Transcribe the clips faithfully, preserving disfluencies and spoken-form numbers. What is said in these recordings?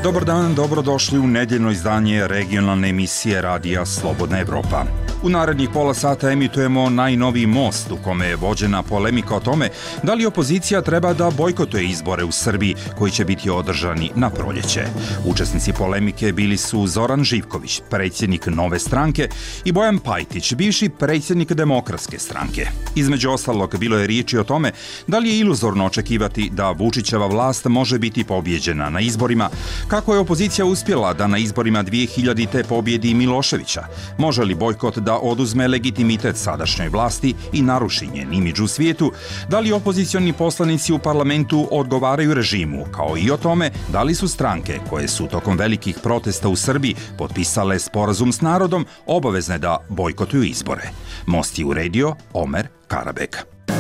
Dobar dan, dobrodošli u nedeljno izdanje regionalne emisije Radija Slobodna Evropa. U narednih pola sata emitujemo najnoviji Most, u kome je vođena polemika o tome da li opozicija treba da bojkotuje izbore u Srbiji koji će biti održani na proljeće. Učesnici polemike bili su Zoran Živković, predsjednik Nove stranke, i Bojan Pajtić, bivši predsjednik Demokratske stranke. Između ostalog, bilo je riječi o tome da li je iluzorno očekivati da Vučićeva vlast može biti pobjeđena na izborima, kako je opozicija uspjela da na izborima dvije hiljadite pobjedi Miloševića. Može li bojkot da oduzme legitimitet sadašnjoj vlasti i naruši njen imidž u svijetu? Da li opozicioni poslanici u parlamentu odgovaraju režimu, kao i o tome da li su stranke koje su tokom velikih protesta u Srbiji potpisale sporazum s narodom obavezne da bojkotuju izbore? Most je uredio Omer Karabek.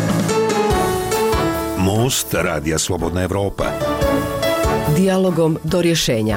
Most Radija Slobodna Evropa. Dijalogom do rješenja.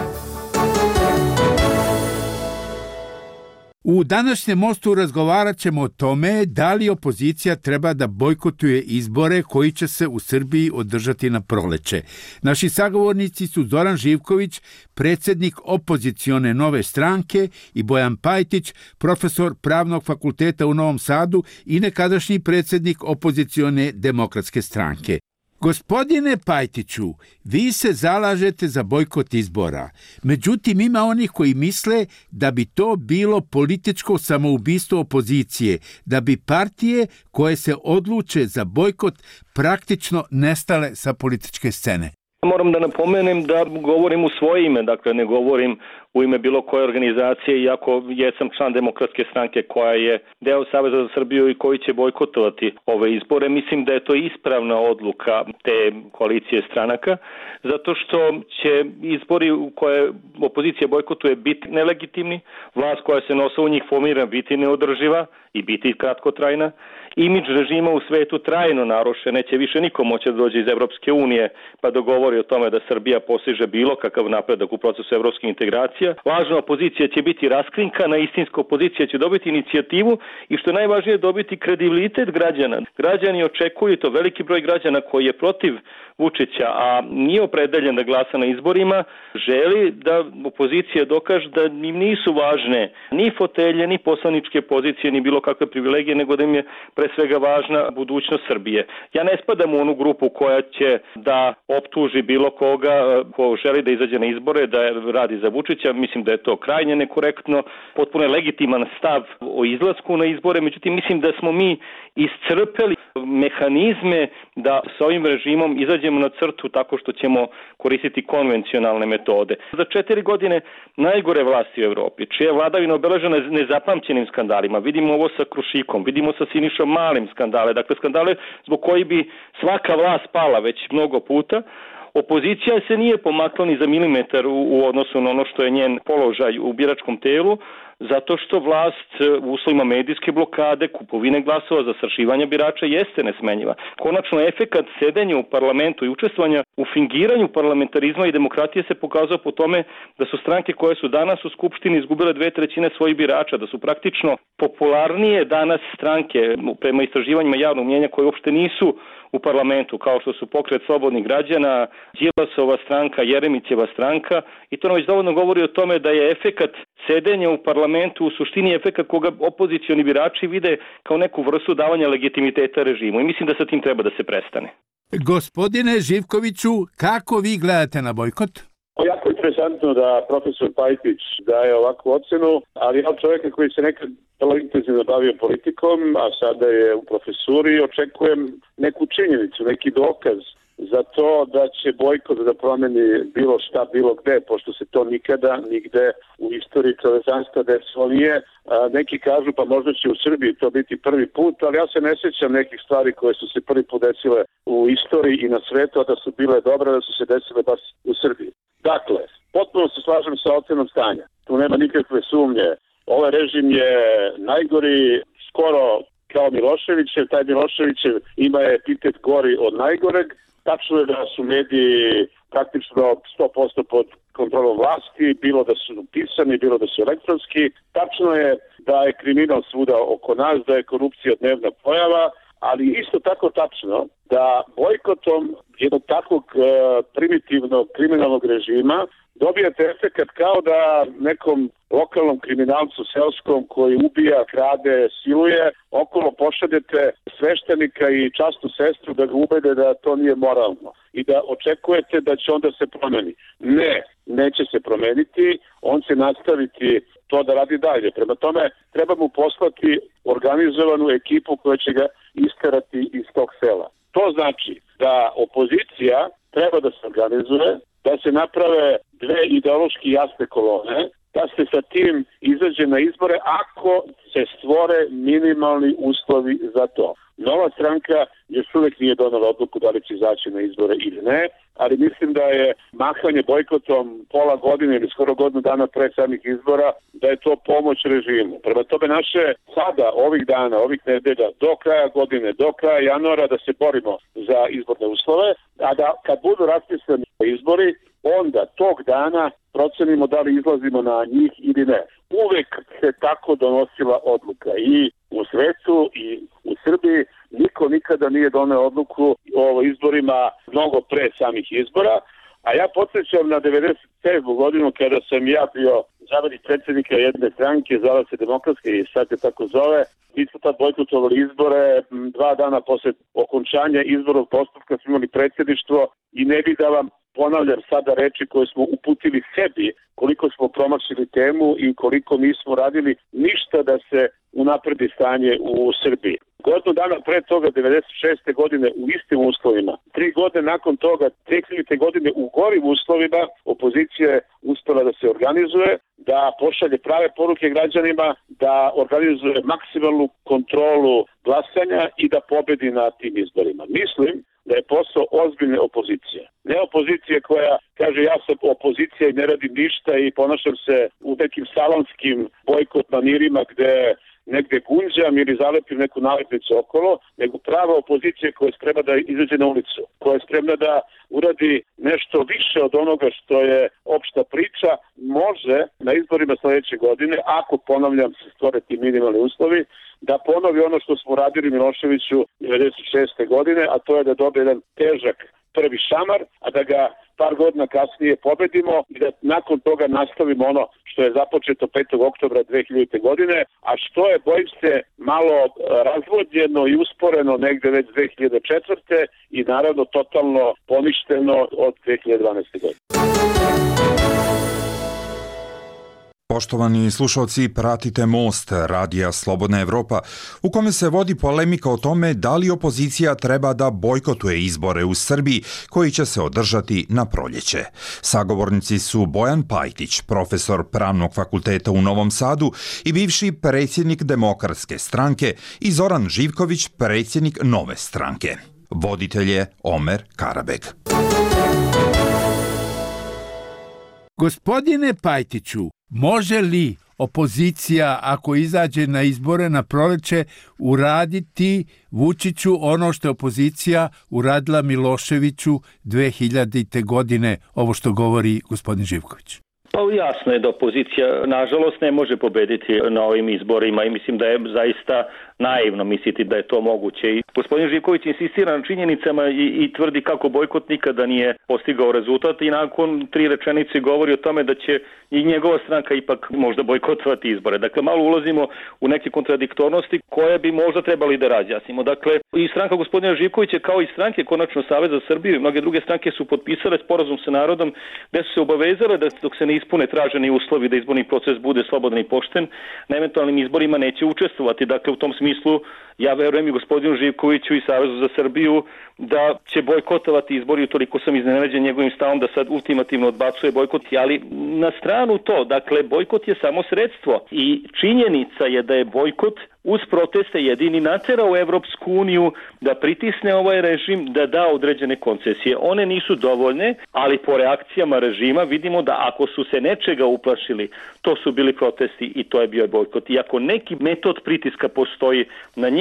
U današnjem Mostu razgovarat ćemo o tome da li opozicija treba da bojkotuje izbore koji će se u Srbiji održati na proleće. Naši sagovornici su Zoran Živković, predsjednik opozicione Nove stranke, i Bojan Pajtić, profesor Pravnog fakulteta u Novom Sadu i nekadašnji predsjednik opozicione Demokratske stranke. Gospodine Pajtiću, vi se zalažete za bojkot izbora. Međutim, ima onih koji misle da bi to bilo političko samoubistvo opozicije, da bi partije koje se odluče za bojkot praktično nestale sa političke scene. Moram da napomenem da govorim u svoje ime, dakle ne govorim u ime bilo koje organizacije, iako jesam član Demokratske stranke koja je deo Saveza za Srbiju i koji će bojkotovati ove izbore. Mislim da je to ispravna odluka te koalicije stranaka, zato što će izbori u koje opozicija bojkotuje biti nelegitimni, vlast koja se nosa u njih formira biti neodrživa i biti kratkotrajna, imidž režima u svetu trajno narušen, neće više niko moći da dođe iz Evropske unije pa dogovori o tome da Srbija postiže bilo kakav napredak u procesu evropskih integracija. Važna opozicija će biti raskrinkana, istinska opozicija će dobiti inicijativu i što je najvažnije dobiti kredibilitet građana. Građani očekuju, to veliki broj građana koji je protiv Vučića, a nije opredeljen da glasa na izborima, želi da opozicija dokaže da im nisu važne ni fotelje, ni poslaničke pozicije, ni bilo kakve privilegije, nego da im je pre svega važna budućnost Srbije. Ja ne spadam u onu grupu koja će da optuži bilo koga ko želi da izađe na izbore, da radi za Vučića. Mislim da je to krajnje nekorektno, potpuno legitiman stav o izlasku na izbore, međutim mislim da smo mi iscrpeli mehanizme da sa ovim režimom izađemo na crtu tako što ćemo koristiti konvencionalne metode. Za četiri godine najgore vlasti u Evropi, čija je vladavina obeležena nezapamćenim skandalima, vidimo ovo sa Krušikom, vidimo sa Sinišom Malim skandale, dakle skandale zbog koji bi svaka vlast pala već mnogo puta. Opozicija se nije pomakla ni za milimetar u, u odnosu na ono što je njen položaj u biračkom telu, zato što vlast u uslovima medijske blokade, kupovine glasova, zastrašivanja birača jeste nesmenjiva. Konačno, efekat sedenja u parlamentu i učestvovanja u fingiranju parlamentarizma i demokratije se pokazao po tome da su stranke koje su danas u Skupštini izgubile dve trećine svojih birača, da su praktično popularnije danas stranke prema istraživanjima javnog mnjenja koje uopšte nisu u parlamentu, kao što su Pokret slobodnih građana, Đilasova stranka, Jeremićeva stranka, i to nam već dovoljno govori o tome da je efekat sedenja u parlamentu u suštini efekat koga opozicioni birači vide kao neku vrstu davanja legitimiteta režimu i mislim da sa tim treba da se prestane. Gospodine Živkoviću, kako vi gledate na bojkot? Jako interesantno da profesor Pajtić daje ovakvu ocenu, ali ja čovjeka koji se nekad vrlo intenzivno bavio politikom, a sada je u profesuri, očekujem neku činjenicu, neki dokaz za to da će bojkot da promeni bilo šta, bilo gde, pošto se to nikada, nigde u istoriji čovečanstva desilo nije. A neki kažu pa možda će u Srbiji to biti prvi put, ali ja se ne sjećam nekih stvari koje su se prvi put desile u istoriji i na svetu, a da su bile dobre, da su se desile baš u Srbiji. Dakle, potpuno se slažem sa ocenom stanja. Tu nema nikakve sumnje. Ovaj režim je najgori, skoro kao Miloševićev. Taj Miloševićev ima epitet gori od najgoreg. Tačno je da su mediji praktično sto posto pod kontrolom vlasti, bilo da su pisani, bilo da su elektronski. Tačno je da je kriminal svuda oko nas, da je korupcija dnevna pojava, ali isto tako tačno da bojkotom jednog takvog e, primitivnog kriminalnog režima dobijete efekat kao da nekom lokalnom kriminalcu selskom koji ubija, krade, siluje, okolo pošaljete sveštenika i časnu sestru da ga ubede da to nije moralno i da očekujete da će onda se promeni. Ne, neće se promeniti, on će nastaviti to da radi dalje. Prema tome, treba mu poslati organizovanu ekipu koja će ga isterati iz tog sela. To znači da opozicija treba da se organizuje, da se naprave dve ideološki jasne kolone, da se sa tim izađe na izbore ako se stvore minimalni uslovi za to. Nova stranka još uvijek nije donala odluku da li će izaći na izbore ili ne, ali mislim da je mahanje bojkotom pola godine ili skoro godinu dana pre samih izbora, da je to pomoć režimu. Prema tome naše sada, ovih dana, ovih nedelja, do kraja godine, do kraja januara da se borimo za izborne uslove, a da kad budu raspisani izbori, onda tog dana procenimo da li izlazimo na njih ili ne. Uvek se tako donosila odluka i u svetu i u Srbiji niko nikada nije doneo odluku o izborima mnogo pre samih izbora, a ja podsjećam na devedeset sedmu godinu kada sam ja bio zamenik predsjednika jedne stranke, zvala se Demokratske i sad se tako zove. Mi smo tad bojkotovali izbore, dva dana posle okončanja izbornog postupka smo imali predsjedništvo i ne bi da vam ponavljam sada reči koje smo uputili sebi, koliko smo promašili temu i koliko nismo radili ništa da se unapredi stanje u Srbiji. Godinu dana pre toga, devedeset šeste godine, u istim uslovima, tri godine nakon toga, dve hiljadite godine u gorim uslovima, opozicija je uspela da se organizuje, da pošalje prave poruke građanima, da organizuje maksimalnu kontrolu glasanja i da pobedi na tim izborima. Mislim da je posao ozbiljne opozicije. Ne opozicije koja kaže ja sam opozicija i ne radim ništa i ponašam se u nekim salonskim bojkot manirima gde negde gunđam ili zalepim neku nalepnicu okolo, nego prava opozicija koja je spremna da izađe na ulicu, koja je spremna da uradi nešto više od onoga što je opšta priča, može na izborima sledeće godine, ako ponavljam se stvore ti minimalni uslovi, da ponovi ono što smo radili Miloševiću devedeset šeste godine, a to je da dobije jedan težak prvi šamar, a da ga par godina kasnije pobedimo i da nakon toga nastavimo ono što je započeto petog oktobra dve hiljadite godine, a što je, bojim se, malo razvodnjeno i usporeno negde već dve hiljade četvrte i naravno totalno poništeno od dve hiljade dvanaeste godine. Poštovani slušalci, pratite Most, radija Slobodna Evropa, u kome se vodi polemika o tome da li opozicija treba da bojkotuje izbore u Srbiji koji će se održati na proljeće. Sagovornici su Bojan Pajtić, profesor Pravnog fakulteta u Novom Sadu i bivši predsjednik Demokratske stranke, i Zoran Živković, predsjednik Nove stranke. Voditelj je Omer Karabeg. Gospodine Pajtiću, može li opozicija, ako izađe na izbore na proleće, uraditi Vučiću ono što je opozicija uradila Miloševiću dve hiljadite godine, ovo što govori gospodin Živković? Pa jasno je da opozicija, nažalost, ne može pobediti na ovim izborima i mislim da je zaista naivno misliti da je to moguće. I gospodin Živković insistira na činjenicama i, i tvrdi kako bojkot nikada nije postigao rezultat i nakon tri rečenice govori o tome da će i njegova stranka ipak možda bojkotovati izbore. Dakle, malo ulazimo u neke kontradiktornosti koje bi možda trebali da razjasnimo. Dakle, i stranka gospodina Živkovića kao i stranke, konačno Savez za Srbiju i mnoge druge stranke su potpisale sporazum sa narodom gde su se obavezale da dok se ne ispune traženi uslovi da izborni proces bude slobodan i pošten, na eventualnim izborima neće učestvovati. Dakle, u tom smislu ja verujem i gospodinu Živkoviću i Savezu za Srbiju da će bojkotovati izbori, toliko sam iznenađen njegovim stavom da sad ultimativno odbacuje bojkot, ali na stranu to, dakle, bojkot je samo sredstvo i činjenica je da je bojkot uz proteste jedini naterao Evropsku uniju da pritisne ovaj režim, da da određene koncesije. One nisu dovoljne, ali po reakcijama režima vidimo da ako su se nečega uplašili, to su bili protesti i to je bio bojkot. I ako neki metod pritiska postoji na njih,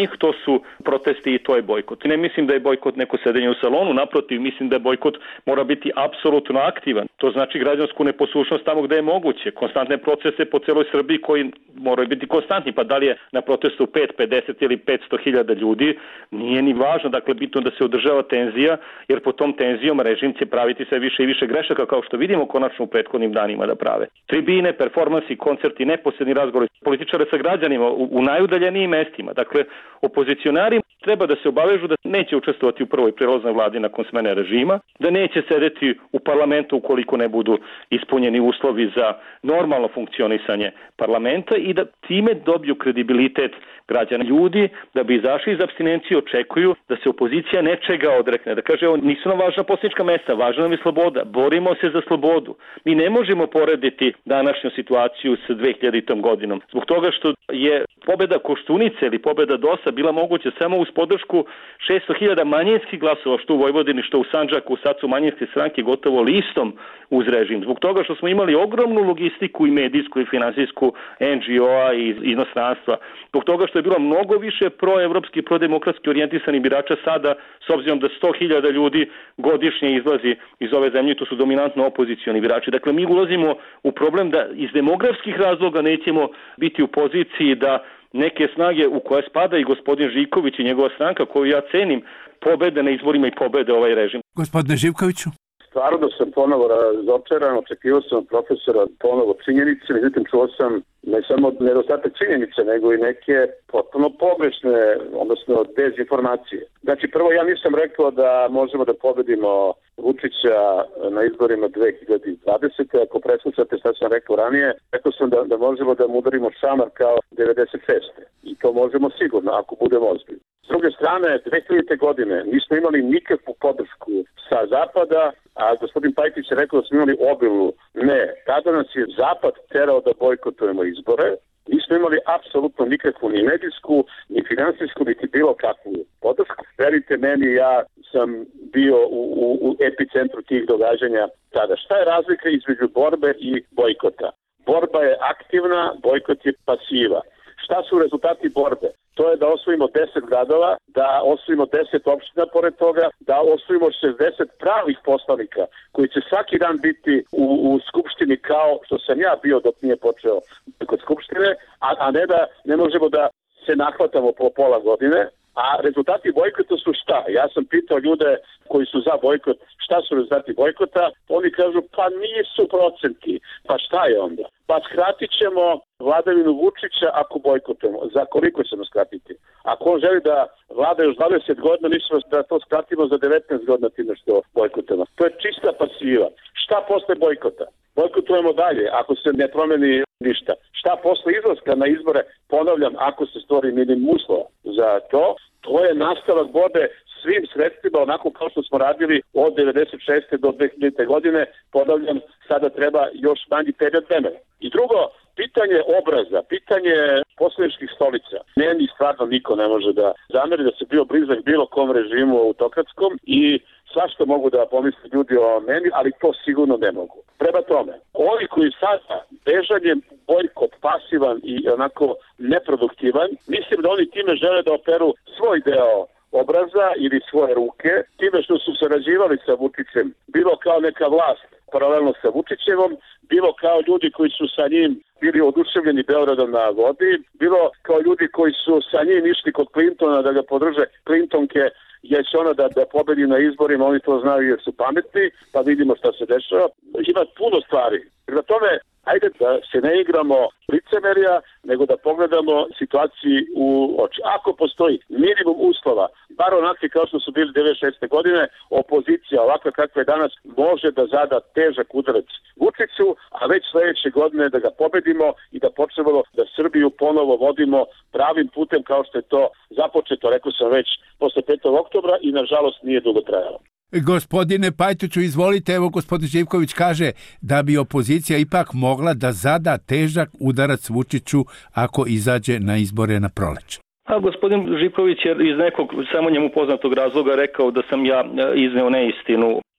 njih, to su protesti i to je bojkot. Ne mislim da je bojkot neko sedenje u salonu, naprotiv, mislim da je bojkot mora biti apsolutno aktivan. To znači građansku neposlušnost tamo gde je moguće, konstantne procese po celoj Srbiji koji moraju biti konstantni, pa da li je na protestu pet, pedeset ili petsto hiljada ljudi, nije ni važno, dakle bitno da se održava tenzija, jer po tom tenzijom režim će praviti sve više i više grešaka, kao što vidimo konačno u prethodnim danima da prave. Tribine, performansi, koncerti, neposredni razgovori političara sa građanima u, u najudaljenijim mestima. Dakle, opozicionari treba da se obavežu da neće učestvovati u prvoj prelaznoj vladi nakon smene režima, da neće sedeti u parlamentu ukoliko ne budu ispunjeni uslovi za normalno funkcionisanje parlamenta i da time dobiju kredibilitet građana. Ljudi da bi izašli iz apstinencije očekuju da se opozicija nečega odrekne, da kaže, evo, nisu nam važna poslanička mesta, važna nam je sloboda, borimo se za slobodu. Mi ne možemo porediti današnju situaciju sa dve hiljadite. godinom. Zbog toga što je pobeda Koštunice ili pobeda D O S-a bila moguća samo uz podršku šesto hiljada manjinskih glasova, što u Vojvodini, što u Sandžaku, sad su manjinske stranke gotovo listom uz režim. Zbog toga što smo imali ogromnu logistiku i medijsku i finansijsku en dži o-a i inostranstva. Zbog toga što je bilo mnogo više proevropski i prodemokratski orijentisanih birača sada, s obzirom da sto hiljada ljudi godišnje izlazi iz ove zemlje, to su dominantno opozicioni birači. Dakle, mi ulazimo u problem da iz demografskih razloga nećemo biti u poziciji da neke snage u koje spada i gospodin Živković i njegova stranka, koju ja cenim, pobede na izborima i pobede ovaj režim. Gospodine Živkoviću? Stvarno da sam ponovo razočaran, očekivao sam od profesora ponovo činjenice, međutim čuo sam ne samo nedostatak činjenice, nego i neke potpuno pogrešne, odnosno dezinformacije. Znači, prvo, ja nisam rekao da možemo da pobedimo Vučića na izborima dve hiljade dvadesete. Ako preslušate šta sam rekao ranije, rekao sam da, da možemo da mu udarimo šamar kao devedeset šeste. I to možemo sigurno, ako budemo ozbiljni. S druge strane, dve hiljadite. godine nismo imali nikakvu podršku sa Zapada, a gospodin Pajtić je rekao da smo imali obilnu. Ne, tada nas je Zapad terao da bojkotujemo izbore. Nismo imali apsolutno nikakvu ni medijsku, ni finansijsku, niti bilo kakvu podršku. Verite meni, ja sam bio u, u, u epicentru tih događanja tada. Šta je razlika između borbe i bojkota? Borba je aktivna, bojkot je pasiva. Šta su rezultati borbe? To je da osvojimo deset gradova, da osvojimo deset opština pored toga, da osvojimo šezdeset pravih poslanika koji će svaki dan biti u, u skupštini kao što sam ja bio dok nije počeo kod skupštine, a, a ne da ne možemo da se nahvatamo po pola godine. A rezultati bojkota su šta? Ja sam pitao ljude koji su za bojkot šta su rezultati bojkota, oni kažu pa nisu procenti, pa šta je onda? Pa skratit ćemo vladavinu Vučića ako bojkotujemo. Za koliko ćemo skratiti? Ako on želi da vlada još dvadeset godina, mislimo da to skratimo za devetnaest godina time što bojkotujemo. To je čista pasiva. Šta posle bojkota? Bojkotujemo dalje ako se ne promeni ništa. Šta posle izlaska na izbore? Ponavljam, ako se stvori minimum uslova za to, to je nastavak borbe svim sredstvima, onako kao što smo radili od devedeset šeste. do dve hiljadite. godine. Ponavljam, sada treba još manji period vremena. I drugo, pitanje obraza, pitanje poslaničkih stolica. Meni stvarno niko ne može da zameri da se bio blizak bilo kom režimu autokratskom i svašta mogu da pomisli ljudi o meni, ali to sigurno ne mogu. Prema tome, ovi koji sada bežanjem bojkot pasivan i onako neproduktivan, mislim da oni time žele da operu svoj deo obraza ili svoje ruke, time što su sarađivali sa Vučićem, bilo kao neka vlast paralelno sa Vučićevom, bilo kao ljudi koji su sa njim bili oduševljeni Beogradom na vodi, bilo kao ljudi koji su sa njim išli kod Clintona da ga podrže Clintonke, jer će ona da, da pobedi na izborima, oni to znaju jer su pametni, pa vidimo šta se dešava. Ima puno stvari. Prema tome, ajde da se ne igramo licemerja, nego da pogledamo situaciji u oči. Ako postoji minimum uslova, bar onakvi kao što su bili devedeset šeste. godine, opozicija ovakva kakva je danas može da zada težak udarac Vučiću, a već sledeće godine da ga pobedimo i da počnemo da Srbiju ponovo vodimo pravim putem kao što je to započeto, rekao sam već, posle petog oktobra i nažalost nije dugo trajalo. Gospodine Pajtiću, izvolite, evo gospodin Živković kaže da bi opozicija ipak mogla da zada težak udarac Vučiću ako izađe na izbore na proleće. A gospodin Živković je iz nekog samo njemu poznatog razloga rekao da sam ja izneo neistinu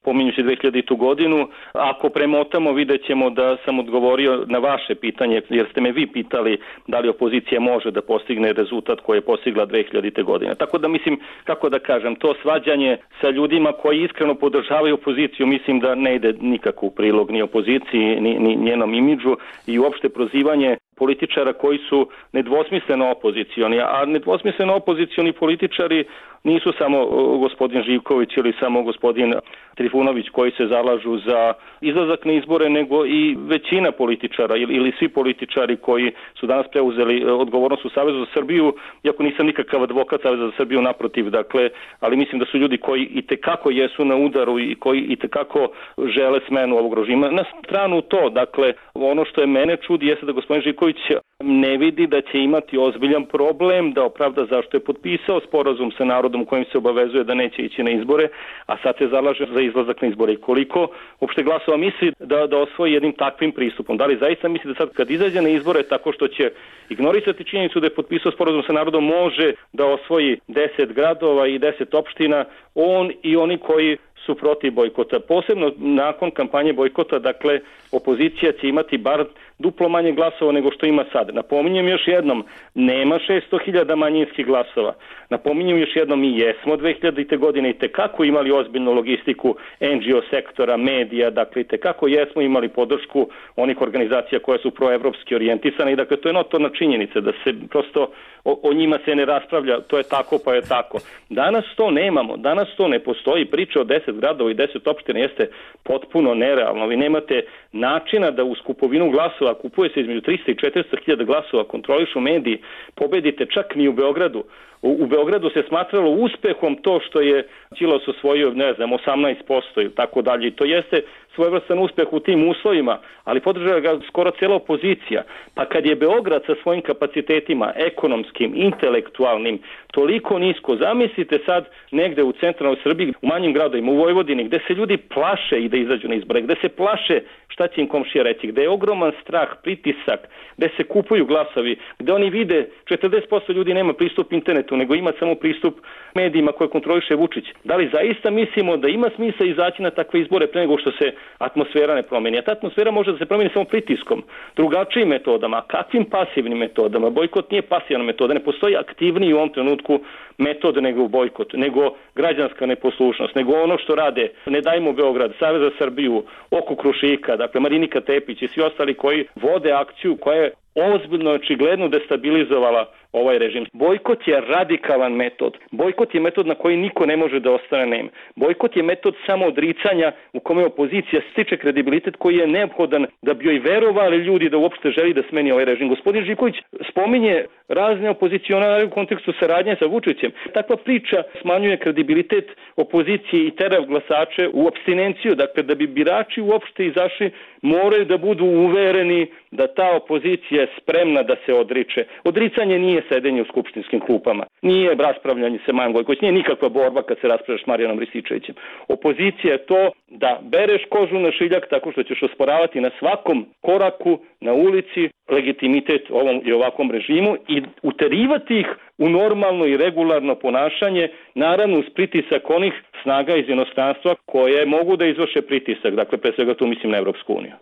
pominjući dve hiljadite. godinu. Ako premotamo, vidjet ćemo da sam odgovorio na vaše pitanje, jer ste me vi pitali da li opozicija može da postigne rezultat koji je postigla dve hiljadite. godine. Tako da mislim, kako da kažem, to svađanje sa ljudima koji iskreno podržavaju opoziciju, mislim da ne ide nikako u prilog ni opoziciji, ni, ni njenom imidžu i uopšte prozivanje političara koji su nedvosmisleno opozicioni, a nedvosmisleno opozicioni političari nisu samo gospodin Živković ili samo gospodin Trifunović koji se zalažu za izlazak na izbore, nego i većina političara ili, ili svi političari koji su danas preuzeli odgovornost u Savezu za Srbiju, iako nisam nikakav advokat Saveza za Srbiju, naprotiv, dakle, ali mislim da su ljudi koji itekako jesu na udaru i koji itekako žele smenu ovog režima. Na stranu to, dakle, ono što je mene čudi jeste da gospodin Živković ne vidi da će imati ozbiljan problem da opravda zašto je potpisao sporazum sa narodom kojim se obavezuje da neće ići na izbore, a sad se zalaže za izlazak na izbore. I koliko uopšte glasova misli da, da osvoji jednim takvim pristupom? Da li zaista misli da sad kad izađe na izbore tako što će ignorisati činjenicu da je potpisao sporazum sa narodom može da osvoji deset gradova i deset opština, on i oni koji su protiv bojkota. Posebno nakon kampanje bojkota, dakle, opozicija će imati bar duplo manje glasova nego što ima sad. Napominjem još jednom, nema šesto hiljada manjinskih glasova. Napominjem još jednom, mi jesmo dve hiljadite. godine i tekako imali ozbiljnu logistiku en dži o sektora, medija, dakle, i tekako jesmo imali podršku onih organizacija koje su proevropski orijentisane i dakle, to je notorna činjenica da se prosto o, o njima se ne raspravlja, to je tako pa je tako. Danas to nemamo, danas to ne postoji. Priča o deset gradova i deset opština jeste potpuno nerealno. Vi nemate načina da uz kupovinu glasova, kupuje se između trista i četiristo hiljada glasova, kontrolišu mediji, pobedite čak ni u Beogradu. U, u Beogradu se smatralo uspehom to što je Đilas osvojio, ne znam, osamnaest posto i tako dalje. I to jeste svojevrstan uspeh u tim uslovima, ali podržava ga skoro cijela opozicija. Pa kad je Beograd sa svojim kapacitetima, ekonomskim, intelektualnim, toliko nisko, zamislite sad negde u centralnoj Srbiji, u manjim gradovima, u Vojvodini, gde se ljudi plaše i da izađu na izbore, gde se plaše šta će im komšija reći, gde je ogroman strah, pritisak, gde se kupuju glasovi, gde oni vide četrdeset posto ljudi nema pristup internetu, nego ima samo pristup medijima koje kontroliše Vučić. Da li zaista mislimo da ima smisla izaći na takve izbore pre nego što se atmosfera ne promeni? A ta atmosfera može da se promeni samo pritiskom, drugačijim metodama. Kakvim pasivnim metodama? Bojkot nije pasivna metoda, ne postoji aktivniji u ovom trenutku metod nego bojkot, nego građanska neposlušnost, nego ono što rade Ne dajmo Beograd, Savez za Srbiju, oko Krušika, dakle Marinika Tepić i svi ostali koji vode akciju koja je ozbiljno očigledno destabilizovala ovaj režim. Bojkot je radikalan metod. Bojkot je metod na koji niko ne može da ostane nem. Bojkot je metod samo odricanja u kome opozicija stiče kredibilitet koji je neophodan da bi joj verovali ljudi da uopšte želi da smeni ovaj režim. Gospodin Živković spominje razne opozicionare u kontekstu saradnje sa Vučićem. Takva priča smanjuje kredibilitet opozicije i tera glasače u apstinenciju. Dakle, da bi birači uopšte izašli, moraju da budu uvereni da ta opozicija je spremna da se odriče. Odricanje nije sedenje u skupštinskim klupama, nije raspravljanje sa Majom Gojković, nije nikakva borba kad se raspravljaš s Marijanom Rističevićem. Opozicija je to da bereš kožu na šiljak tako što ćeš osporavati na svakom koraku, na ulici, legitimitet ovom i ovakvom režimu i uterivati ih u normalno i regularno ponašanje, naravno uz pritisak onih snaga iz inostranstva koje mogu da izvrše pritisak. Dakle, pre svega tu mislim na Evropsku uniju.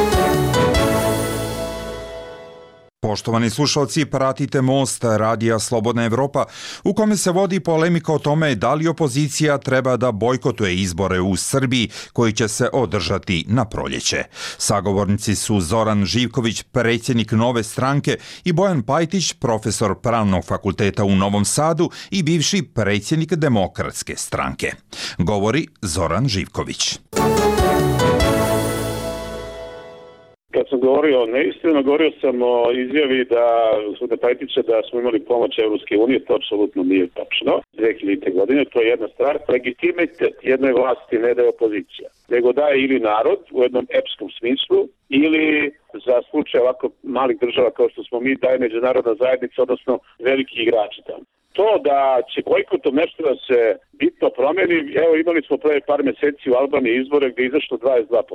Poštovani slušalci, pratite Most radija Slobodna Evropa, u kome se vodi polemika o tome da li opozicija treba da bojkotuje izbore u Srbiji koji će se održati na proljeće. Sagovornici su Zoran Živković, predsjednik Nove stranke, i Bojan Pajtić, profesor Pravnog fakulteta u Novom Sadu i bivši predsjednik Demokratske stranke. Govori Zoran Živković. Kad sam govorio neistina, govorio sam o izjavi da gospodina Pajtića da smo imali pomoć Evropske unije, to apsolutno nije tačno. dve hiljadite. godine, to je jedna stvar. Legitimitet jedne vlasti ne daje opozicija, nego daje ili narod u jednom epskom smislu, ili za slučaj ovako malih država kao što smo mi, daje međunarodna zajednica, odnosno veliki igrači tamo. To da će bojkotom nešto da se bitno promeni, evo imali smo pre par meseci u Albaniji izbore gdje je izašlo dvadeset dva posto.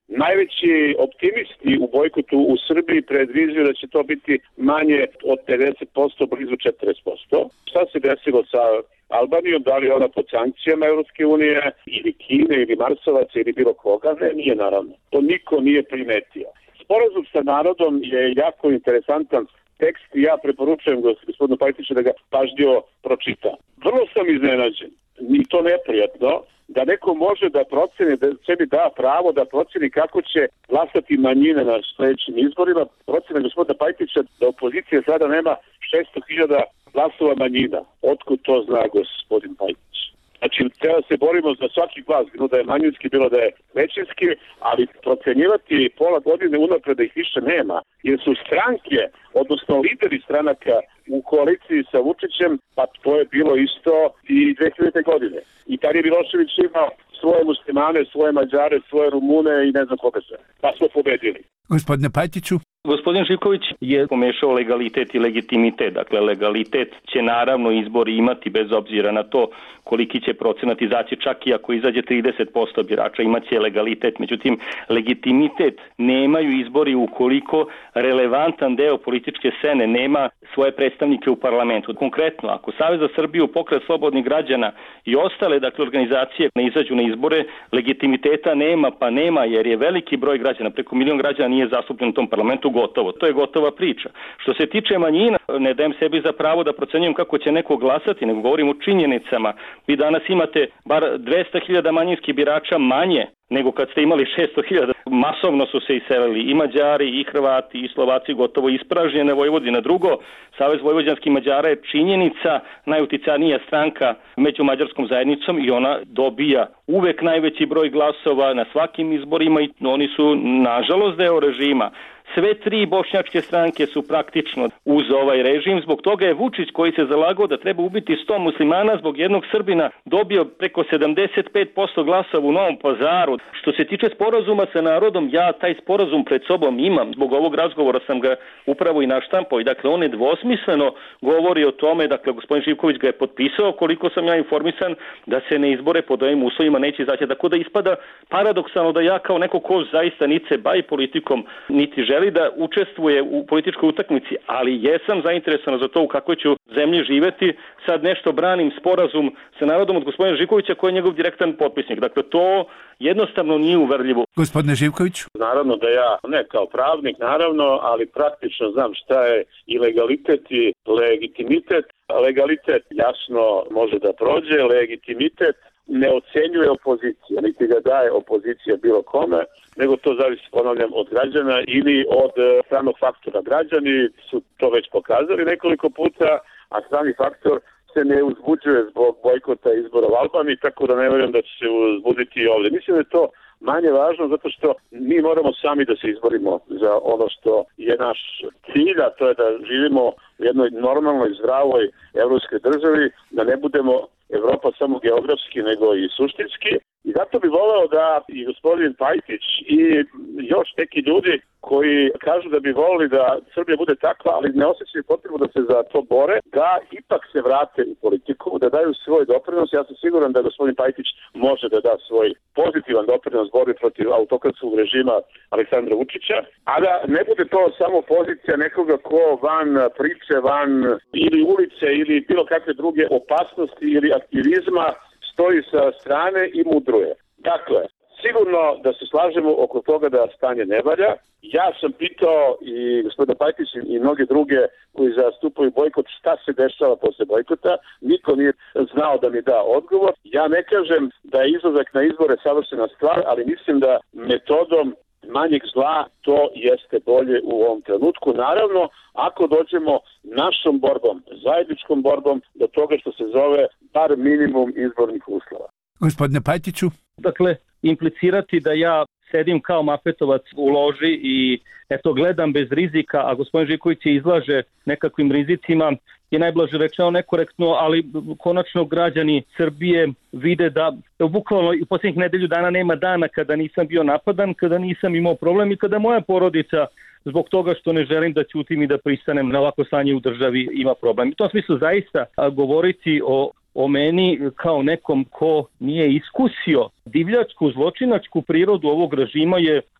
Najveći optimisti u bojkotu u Srbiji predviđuju da će to biti manje od pedeset posto, blizu četrdeset posto. Šta se desilo sa Albanijom, da li ona pod sankcijama Europske unije ili Kine ili Marsovaca ili bilo koga? Ne, nije naravno. To niko nije primetio. Sporazum sa narodom je jako interesantan tekst i ja preporučujem gospodinu Pajtiću da ga pažljivo pročita. Vrlo sam iznenađen, ni to neprijatno, da neko može da proceni, da sebi da pravo da proceni kako će glasati manjine na sledećim izborima. Procena gospodina Pajtića da opozicija sada nema šesto hiljada glasova manjina. Otkud to zna gospodin Pajtić? Znači, treba se borimo za svaki glas, bilo da je manjinski, bilo da je većinski, ali procenjivati pola godine unapred da ih više nema, jer su stranke, odnosno lideri stranaka u koaliciji sa Vučićem, pa to je bilo isto i dve hiljadite. godine. I tad je Milošević imao svoje muslimane, svoje Mađare, svoje Rumune i ne znam koga se. Pa smo pobedili. Gospodine Pajtiću. Gospodin Živković je pomešao legalitet i legitimitet. Dakle, legalitet će naravno izbori imati bez obzira na to koliki će procenat izaći, čak i ako izađe trideset posto birača, imaće legalitet. Međutim, legitimitet nemaju izbori ukoliko relevantan deo političke scene nema svoje predstavnike u parlamentu. Konkretno, ako Savez za Srbiju, Pokret slobodnih građana i ostale dakle organizacije ne izađu na izbore, legitimiteta nema, pa nema, jer je veliki broj građana, preko milion građana nije zastupljen u tom parlamentu, gotovo. To je gotova priča. Što se tiče manjina, ne dajem sebi za pravo da procenjujem kako će neko glasati, nego govorim o činjenicama. Vi danas imate bar dvesta hiljada manjinskih birača manje nego kad ste imali šesto hiljada. Masovno su se iselili i Mađari, i Hrvati, i Slovaci, gotovo ispražnjene Vojvodina. Drugo, Savez vojvođanskih Mađara je činjenica najuticajnija stranka među mađarskom zajednicom i ona dobija uvek najveći broj glasova na svakim izborima i oni su, nažalost, deo režima. Sve tri bošnjačke stranke su praktično uz ovaj režim. Zbog toga je Vučić, koji se zalagao da treba ubiti sto muslimana, zbog jednog Srbina dobio preko sedamdeset pet posto glasova u Novom Pazaru. Što se tiče sporazuma sa narodom, ja taj sporazum pred sobom imam. Zbog ovog razgovora sam ga upravo i naštampao. I dakle, on nedvosmisleno govori o tome, dakle, gospodin Živković ga je potpisao, koliko sam ja informisan, da se ne izbore pod ovim uslovima neće izaći. Tako da ispada paradoksalno da ja kao neko ko zaista niti se bavi politikom, niti želi da učestvuje u političkoj utakmici, ali jesam zainteresovan za to u kakvoj ću zemlji živeti. Sad nešto branim sporazum sa narodom od gospodina Živkovića koji je njegov direktan potpisnik. Dakle, to jednostavno nije uverljivo. Gospodine Živković? Naravno da ja, ne kao pravnik, naravno, ali praktično znam šta je i legalitet i legitimitet. Legalitet jasno može da prođe, legitimitet ne ocenjuje opozicija, niti ga daje opozicija bilo kome, nego to zavisi, ponavljam, od građana ili od stranog faktora. Građani su to već pokazali nekoliko puta, a strani faktor se ne uzbuđuje zbog bojkota izbora u Albaniji, tako da ne vjerujem da će se uzbuditi i ovdje. Mislim da je to manje važno zato što mi moramo sami da se izborimo za ono što je naš cilj, a to je da živimo u jednoj normalnoj, zdravoj evropskoj državi, da ne budemo Evropa samo geografski, nego i suštinski. I zato bi voleo da i gospodin Pajtić i još neki ljudi koji kažu da bi volili da Srbija bude takva, ali ne osjećaju potrebu da se za to bore, da ipak se vrate u politiku, da daju svoj doprinos. Ja sam siguran da gospodin Pajtić može da da svoj pozitivan doprinos borbi protiv autokratskog režima Aleksandra Vučića, a da ne bude to samo pozicija nekoga ko van priče, van ili ulice ili bilo kakve druge opasnosti ili aktivizma stoji sa strane i mudruje. Dakle, sigurno da se slažemo oko toga da stanje ne valja. Ja sam pitao i gospodina Pajtića i mnoge druge koji zastupaju bojkot šta se dešava posle bojkota. Niko nije znao da mi da odgovor. Ja ne kažem da je izlazak na izbore savršena stvar, ali mislim da metodom manjeg zla to jeste bolje u ovom trenutku. Naravno, ako dođemo našom borbom, zajedničkom borbom do toga što se zove bar minimum izbornih uslova. Gospodine Pajtiću? Dakle, implicirati da ja sedim kao mafetovac u loži i eto gledam bez rizika, a gospodin Živković je izlaže nekakvim rizicima, je najblaže rečeno nekorektno, ali konačno građani Srbije vide da bukvalno u posljednjih nedelju dana nema dana kada nisam bio napadan, kada nisam imao problem i kada moja porodica zbog toga što ne želim da ćutim i da pristanem na ovako stanje u državi ima problem. U tom smislu zaista govoriti o o meni kao nekom ko nije iskusio divljačku, zločinačku prirodu ovog režima je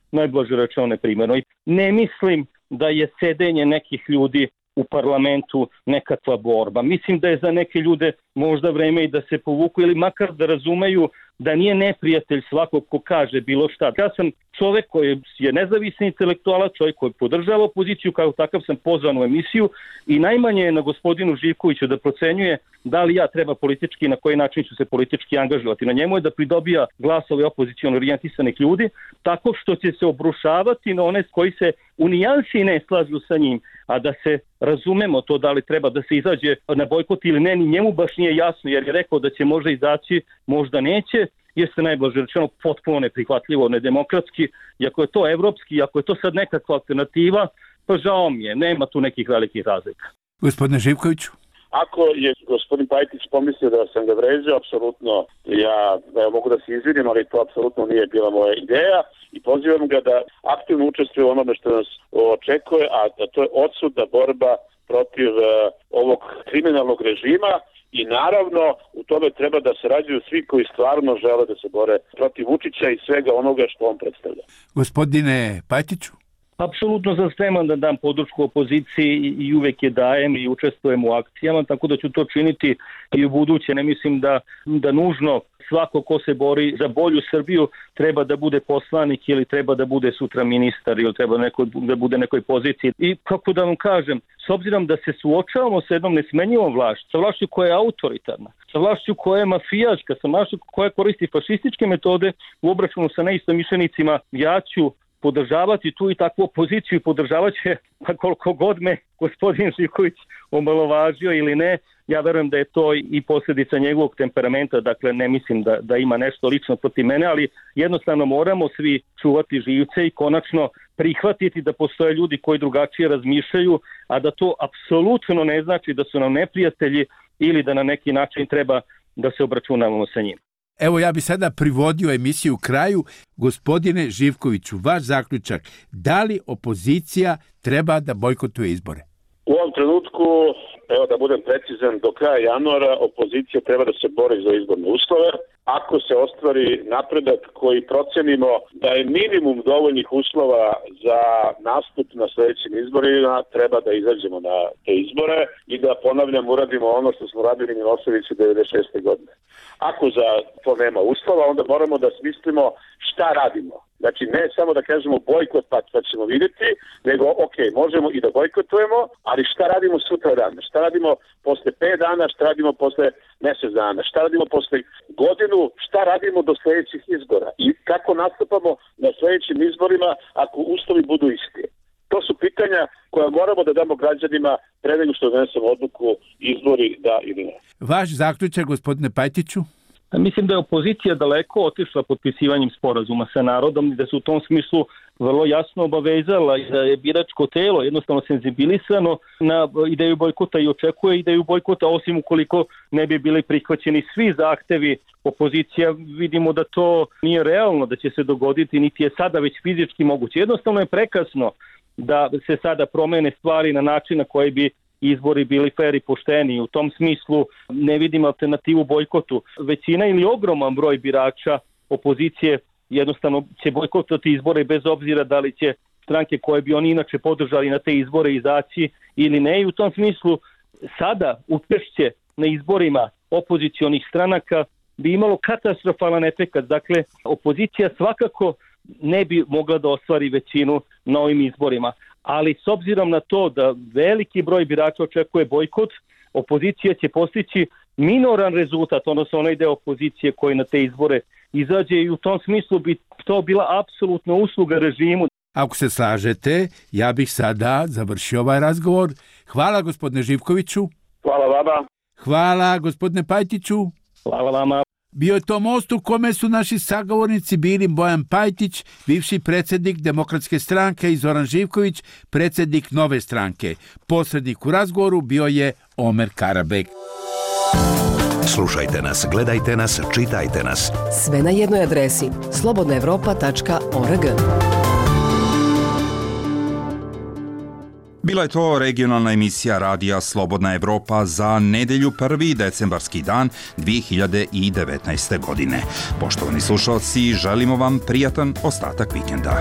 najblaže rečeno neprimjerno. Ne mislim da je sedenje nekih ljudi u parlamentu nekakva borba. Mislim da je za neke ljude možda vreme i da se povuku ili makar da razumeju da nije neprijatelj svakog ko kaže bilo šta. Ja sam čovek koji je nezavisni intelektualac, čovjek koji podržava opoziciju, kao takav sam pozvan u emisiju i najmanje je na gospodinu Živkoviću da procenjuje da li ja treba politički, na koji način ću se politički angažovati. Na njemu je da pridobija glasove opoziciono orijentisanih ljudi tako što će se obrušavati na one koji se u nijansi ne slažu sa njim, a da se razumemo to da li treba da se izađe na bojkot ili ne, ni njemu baš nije jasno jer je rekao da će možda izaći, možda neće, jeste najblaže rečeno potpuno neprihvatljivo, nedemokratski, i ako je to evropski, ako je to sad nekakva alternativa, pa žao mi je, nema tu nekih velikih razlika. Gospodine Živkoviću. Ako je gospodin Pajtić pomislio da sam ga vređao, apsolutno ja, ja mogu da se izvinim, ali to apsolutno nije bila moja ideja i pozivam ga da aktivno učestvuje u onome što nas očekuje, a da to je odsudna borba protiv uh, ovog kriminalnog režima i naravno u tome treba da sarađuju svi koji stvarno žele da se bore protiv Vučića i svega onoga što on predstavlja. Gospodine Pajtiću. Apsolutno sam spreman da dam podršku opoziciji i uvek je dajem i učestvujem u akcijama, tako da ću to činiti i u buduće. Ne mislim da, da nužno svako ko se bori za bolju Srbiju treba da bude poslanik ili treba da bude sutra ministar ili treba neko, da bude nekoj poziciji. I kako da vam kažem, s obzirom da se suočavamo sa jednom nesmenjivom vlašću, sa vlašću koja je autoritarna, sa vlašću koja je mafijaška, sa vlašću koja koristi fašističke metode u obračunu sa neistomišljenicima, ja ću podržavati tu i takvu opoziciju i podržavat će pa koliko god me gospodin Živković omalovažio ili ne, ja verujem da je to i posljedica njegovog temperamenta, dakle ne mislim da, da ima nešto lično protiv mene, ali jednostavno moramo svi čuvati živce i konačno prihvatiti da postoje ljudi koji drugačije razmišljaju, a da to apsolutno ne znači da su nam neprijatelji ili da na neki način treba da se obračunavamo sa njim. Evo ja bi sada privodio emisiju kraju. Gospodine Živkoviću, vaš zaključak, da li opozicija treba da bojkotuje izbore? U ovom trenutku, evo da budem precizan, do kraja januara opozicija treba da se bori za izborne uslove. Ako se ostvari napredak koji procenimo da je minimum dovoljnih uslova za nastup na sljedećim izborima, treba da izađemo na te izbore i da, ponavljam, uradimo ono što smo radili Miloševiću devedeset šeste godine. Ako za to nema uslova, onda moramo da smislimo šta radimo. Znači, ne samo da kažemo bojkot pa, pa ćemo vidjeti, nego ok, možemo i da bojkotujemo, ali šta radimo sutra dana? Šta radimo posle pet dana, šta radimo posle mjesec dana, šta radimo posle godinu, šta radimo do sljedećih izbora i kako nastupamo na sljedećim izborima ako uslovi budu isti. To su pitanja koja moramo da damo građanima pre nego što donesemo odluku izbori da ili ne. Vaš zaključak, gospodine Pajtiću? Mislim da je opozicija daleko otišla potpisivanjem sporazuma sa narodom i da se u tom smislu vrlo jasno obavezala i da je biračko telo jednostavno senzibilisano na ideju bojkota i očekuje ideju bojkota, osim ukoliko ne bi bili prihvaćeni svi zahtevi opozicija. Vidimo da to nije realno da će se dogoditi, niti je sada već fizički moguće. Jednostavno je prekasno da se sada promene stvari na način na koji bi izbori bili fer i pošteni. U tom smislu ne vidim alternativu bojkotu. Većina ili ogroman broj birača opozicije jednostavno će bojkotati izbore bez obzira da li će stranke koje bi oni inače podržali na te izbore izaći ili ne. I u tom smislu sada učešće na izborima opozicionih stranaka bi imalo katastrofalan efekat. Dakle, opozicija svakako ne bi mogla da ostvari većinu na ovim izborima. Ali s obzirom na to da veliki broj birača očekuje bojkot, opozicija će postići minoran rezultat, odnosno onaj deo opozicije koji na te izbore izađe i u tom smislu bi to bila apsolutna usluga režimu. Ako se slažete, ja bih sada završio ovaj razgovor. Hvala gospodine Živkoviću. Hvala vama. Hvala gospodine Pajtiću. Hvala vama. Bio je to most u kome su naši sagovornici bili Bojan Pajtić, bivši predsjednik Demokratske stranke, i Zoran Živković, predsjednik Nove stranke. Posrednik u razgovoru bio je Omer Karabek. Slušajte nas, gledajte nas, čitajte nas. Sve na jednoj adresi slobodna evropa tačka org. Bila je to regionalna emisija radija Slobodna Evropa za nedelju prvi decembarski dan dvije hiljade devetnaeste. godine. Poštovani slušalci, želimo vam prijatan ostatak vikenda.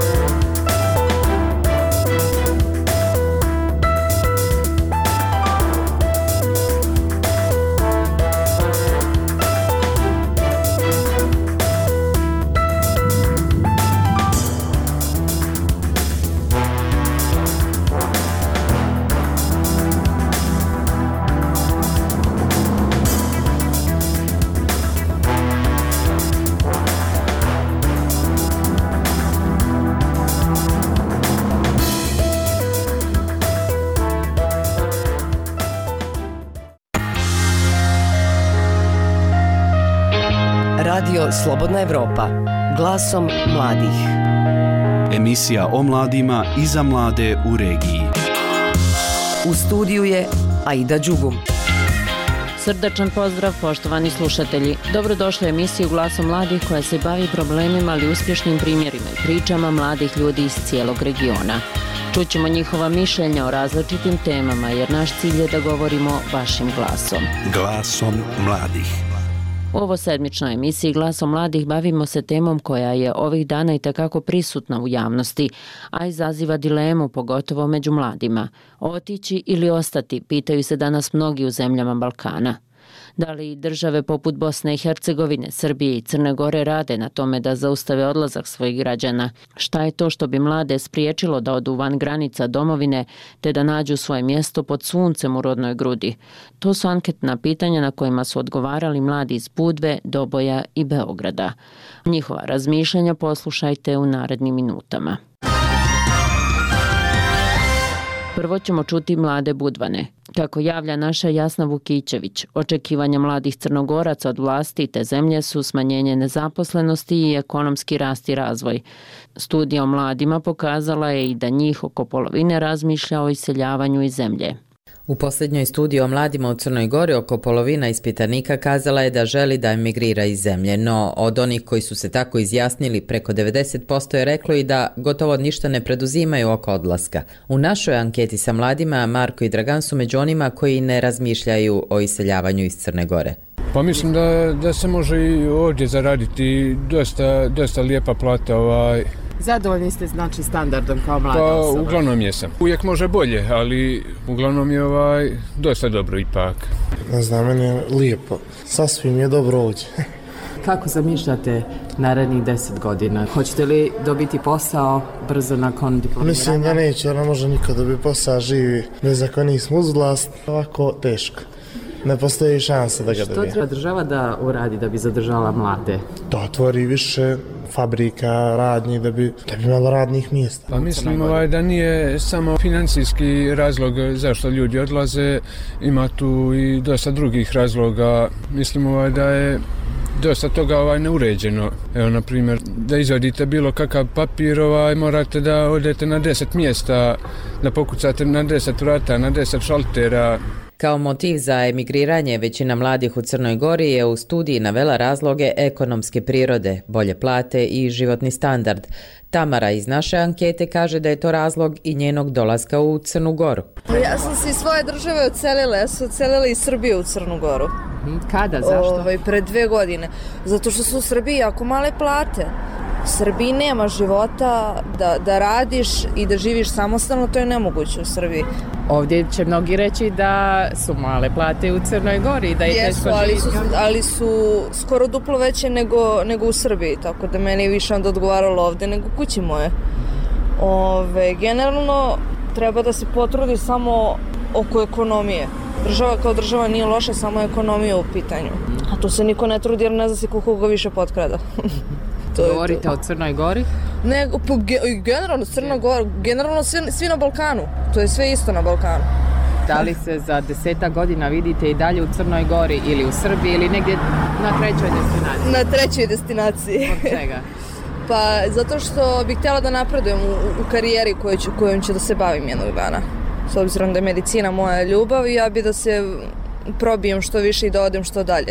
Radio Slobodna Evropa, glasom mladih. Emisija o mladima i za mlade u regiji. U studiju je Aida Đugum. Srdačan pozdrav, poštovani slušatelji. Dobrodošli u emisiju Glasom mladih koja se bavi problemima ali uspješnim primjerima i pričama mladih ljudi iz cijelog regiona. Čućemo njihova mišljenja o različitim temama jer naš cilj je da govorimo vašim glasom. Glasom mladih. U ovo sedmičnoj emisiji Glasom mladih bavimo se temom koja je ovih dana itekako prisutna u javnosti, a izaziva dilemu, pogotovo među mladima. Otići ili ostati, pitaju se danas mnogi u zemljama Balkana. Da li države poput Bosne i Hercegovine, Srbije i Crne Gore rade na tome da zaustave odlazak svojih građana? Šta je to što bi mlade spriječilo da odu van granica domovine te da nađu svoje mjesto pod suncem u rodnoj grudi? To su anketna pitanja na kojima su odgovarali mladi iz Budve, Doboja i Beograda. Njihova razmišljanja poslušajte u narednim minutama. Prvo ćemo čuti mlade Budvane. Kako javlja naša Jasna Vukićević, očekivanja mladih Crnogoraca od vlasti te zemlje su smanjenje nezaposlenosti i ekonomski rast i razvoj. Studija o mladima pokazala je i da njih oko polovine razmišlja o iseljavanju iz zemlje. U posljednjoj studiji o mladima u Crnoj Gori oko polovina ispitanika kazala je da želi da emigrira iz zemlje, no od onih koji su se tako izjasnili preko devedeset posto je reklo i da gotovo ništa ne preduzimaju oko odlaska. U našoj anketi sa mladima Marko i Dragan su među onima koji ne razmišljaju o iseljavanju iz Crne Gore. Pa mislim da, da se može i ovdje zaraditi dosta, dosta lijepa plata. Ovaj. Zadovoljni ste znači standardom kao mlada pa, osoba? Uglavnom jesam. Uvijek može bolje, ali uglavnom je ovaj, dosta dobro ipak. Ne znam, meni je lijepo. Sasvim je dobro ovdje. Kako zamišljate narednih deset godina? Hoćete li dobiti posao brzo nakon diplomiranja? Mislim da neće, jer ne može niko dobiti posao, živi bez ako nismo uz vlast. Ovako teško. Ne postoji šansa da ga dobije. Što treba država da uradi da bi zadržala mlade? Da otvori više fabrika, radnji, da bi, da bi imalo radnih mjesta. Pa mislim ovaj, da nije samo financijski razlog zašto ljudi odlaze, ima tu i dosta drugih razloga. Mislim ovaj, da je dosta toga ovaj, neuređeno. Evo, na primjer, da izvadite bilo kakav papir, ovaj, morate da odete na deset mjesta, da pokucate na deset vrata, na deset šaltera. Kao motiv za emigriranje većina mladih u Crnoj Gori je u studiji navela razloge ekonomske prirode, bolje plate i životni standard. Tamara iz naše ankete kaže da je to razlog i njenog dolaska u Crnu Goru. Ja sam se iz svoje države odselila, ja sam odselila iz Srbije u Crnu Goru. Kada, zašto? Ovaj, pre dve godine. Zato što su u Srbiji jako male plate. U Srbiji nema života da, da radiš i da živiš samostalno, to je nemoguće u Srbiji. Ovdje će mnogi reći da su male plate u Crnoj Gori. Da je Jesu, ali su, ali su skoro duplo veće nego, nego u Srbiji, tako da meni je više onda odgovaralo ovdje nego kući moje. Ove, generalno treba da se potrudi samo oko ekonomije. Država kao država nije loša, samo ekonomija u pitanju. A tu se niko ne trudi jer ne zna se koga više potkrada. Govorite o Crnoj Gori? Ne, generalno Crna Gora, generalno svi, svi na Balkanu. To je sve isto na Balkanu. Da li se za desetak godina vidite i dalje u Crnoj Gori ili u Srbiji ili negdje na trećoj destinaciji? Na trećoj destinaciji. Od čega? Pa zato što bih htjela da napredujem u, u karijeri koju ću, kojom ću da se bavim jednog dana. S obzirom da je medicina moja ljubav i ja bi da se probijem što više i da odem što dalje.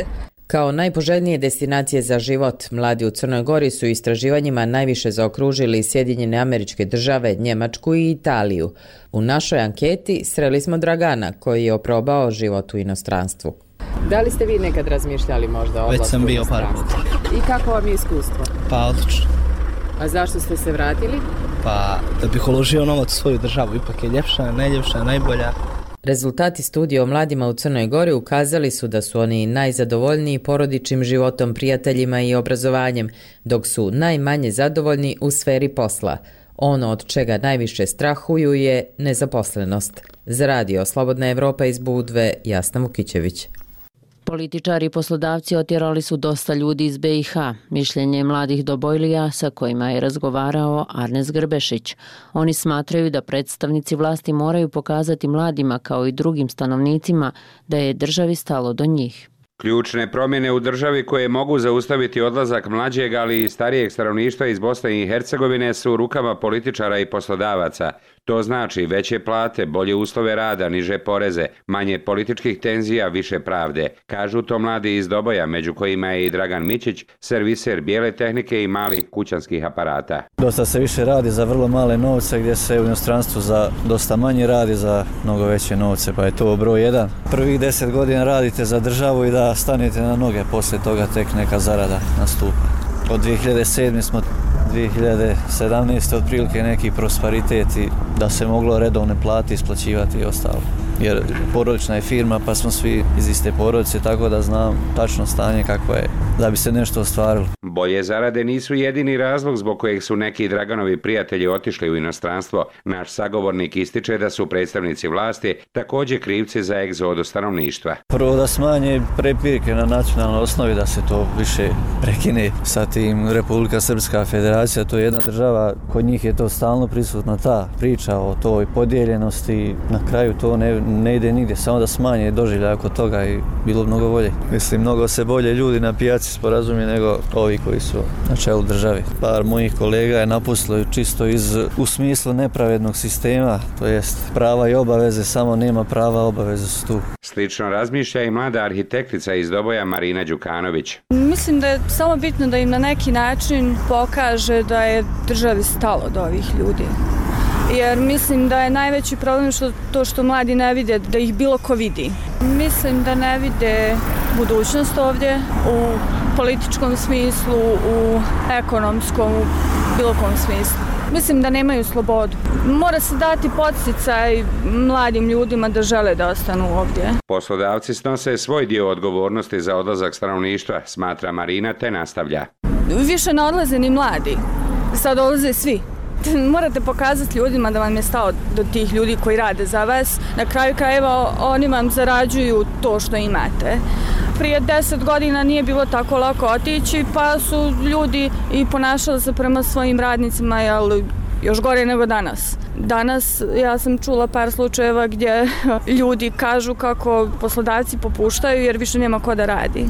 Kao najpoželjnije destinacije za život, mladi u Crnoj Gori su istraživanjima najviše zaokružili Sjedinjene Američke Države, Njemačku i Italiju. U našoj anketi sreli smo Dragana, koji je oprobao život u inostranstvu. Da li ste vi nekad razmišljali možda o odlasku? Već sam bio par puta. I kako vam je iskustvo? Pa odlično. A zašto ste se vratili? Pa da bih uložio novac u svoju državu, ipak je ljepša, najljepša, najbolja. Rezultati studija o mladima u Crnoj Gori ukazali su da su oni najzadovoljniji porodičnim životom, prijateljima i obrazovanjem, dok su najmanje zadovoljni u sferi posla. Ono od čega najviše strahuju je nezaposlenost. Za radio Slobodna Evropa iz Budve, Jasna Vukićević. Političari i poslodavci otjerali su dosta ljudi iz B i H, mišljenje mladih dobojlija sa kojima je razgovarao Arnes Grbešić. Oni smatraju da predstavnici vlasti moraju pokazati mladima kao i drugim stanovnicima da je državi stalo do njih. Ključne promjene u državi koje mogu zaustaviti odlazak mlađeg, ali i starijeg stanovništva iz Bosne i Hercegovine su u rukama političara i poslodavaca. To znači veće plate, bolje uslove rada, niže poreze, manje političkih tenzija, više pravde. Kažu to mladi iz Doboja, među kojima je i Dragan Mićić, serviser bijele tehnike i malih kućanskih aparata. Dosta se više radi za vrlo male novce, gdje se u inostranstvu za dosta manje radi za mnogo veće novce, pa je to broj jedan. Prvih deset godina radite za državu i da stanete na noge, poslije toga tek neka zarada nastupa. Od dvije hiljade sedme smo dvije hiljade sedamnaeste otprilike neki prosperiteti da se moglo redovne plate isplaćivati i ostalo. Jer porodična je firma pa smo svi iz iste porodice, tako da znam tačno stanje kako je da bi se nešto ostvarilo. Bolje zarade nisu jedini razlog zbog kojeg su neki Draganovi prijatelji otišli u inostranstvo. Naš sagovornik ističe da su predstavnici vlasti također krivci za egzodu stanovništva. Prvo da smanje prepirke na nacionalnoj osnovi, da se to više prekine sa tim. Republika Srpska federacija, to je jedna država, kod njih je to stalno prisutna ta priča o toj podijeljenosti. Na kraju to ne, ne ide nigdje, samo da smanje doživljaj oko toga i bilo mnogo bolje. Mislim, mnogo se bolje ljudi na pijaci sporazumije nego ovi koji su na čelu države. Par mojih kolega je napustilo čisto iz, u smislu nepravednog sistema, to jest prava i obaveze, samo nema prava, obaveze su tu. Slično razmišlja i mlada arhitektica iz Doboja Marina Đukanović. Mislim da je samo bitno da im na neki način pokaže da je državi stalo do ovih ljudi. Jer mislim da je najveći problem što to što mladi ne vide, da ih bilo ko vidi. Mislim da ne vide budućnost ovdje u političkom smislu, u ekonomskom, u bilo kom smislu. Mislim da nemaju slobodu. Mora se dati podsticaj mladim ljudima da žele da ostanu ovdje. Poslodavci snose svoj dio odgovornosti za odlazak stanovništva, smatra Marina, te nastavlja. Više ne odlaze ni mladi, sad odlaze svi. Morate pokazati ljudima da vam je stao do tih ljudi koji rade za vas. Na kraju krajeva oni vam zarađuju to što imate. Prije deset godina nije bilo tako lako otići, pa su ljudi i ponašali se prema svojim radnicima, jel, još gore nego danas. Danas ja sam čula par slučajeva gdje ljudi kažu kako poslodavci popuštaju jer više nema ko da radi.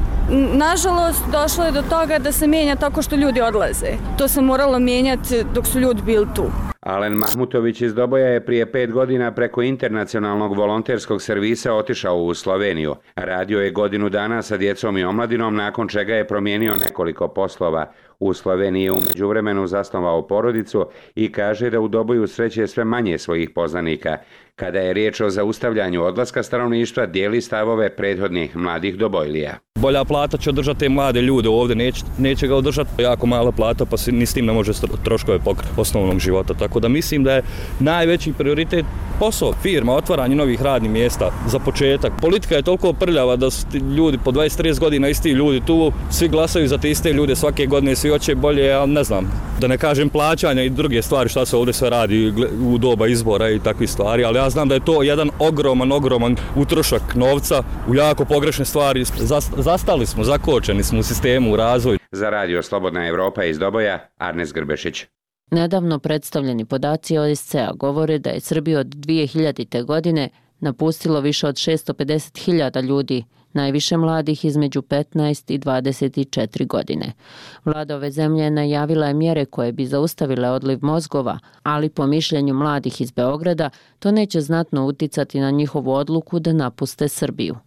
Nažalost, došlo je do toga da se mijenja tako što ljudi odlaze. To se moralo mijenjati dok su ljudi bili tu. Alen Mahmutović iz Doboja je prije pet godina preko internacionalnog volonterskog servisa otišao u Sloveniju. Radio je godinu dana sa djecom i omladinom, nakon čega je promijenio nekoliko poslova. U Sloveniji je u međuvremenu zasnovao porodicu i kaže da u Doboju sreće sve manje svojih poznanika. Kada je riječ o zaustavljanju odlaska stanovništva, dijeli stavove prethodnih mladih Dobojlija. Bolja plata će održati te mlade ljude ovdje, neće, neće ga održati jako mala plata, pa ni s tim ne može troškove pokriti osnovnog života. Tako da mislim da je najveći prioritet posao, firma, otvaranje novih radnih mjesta za početak. Politika je toliko prljava da su ljudi po dvadeset trideset godina isti ljudi tu, svi glasaju za te iste ljude svake godine, svi hoće bolje, ali ne znam, da ne kažem plaćanja i druge stvari šta se ovdje sve radi u doba izbora i takvih stvari, ali ja znam da je to jedan ogroman, ogroman utrošak novca u jako pogrešne stvari. Zastali smo, zakočeni smo u sistemu, u razvoju. Za radio Slobodna Evropa iz Doboja, Arnes Grbešić. Nedavno predstavljeni podaci O S C A govore da je Srbiju od dvije hiljadite. godine napustilo više od šesto pedeset hiljada ljudi, najviše mladih između petnaest i dvadeset četiri godine. Vlada ove zemlje najavila je mjere koje bi zaustavile odliv mozgova, ali po mišljenju mladih iz Beograda to neće znatno uticati na njihovu odluku da napuste Srbiju.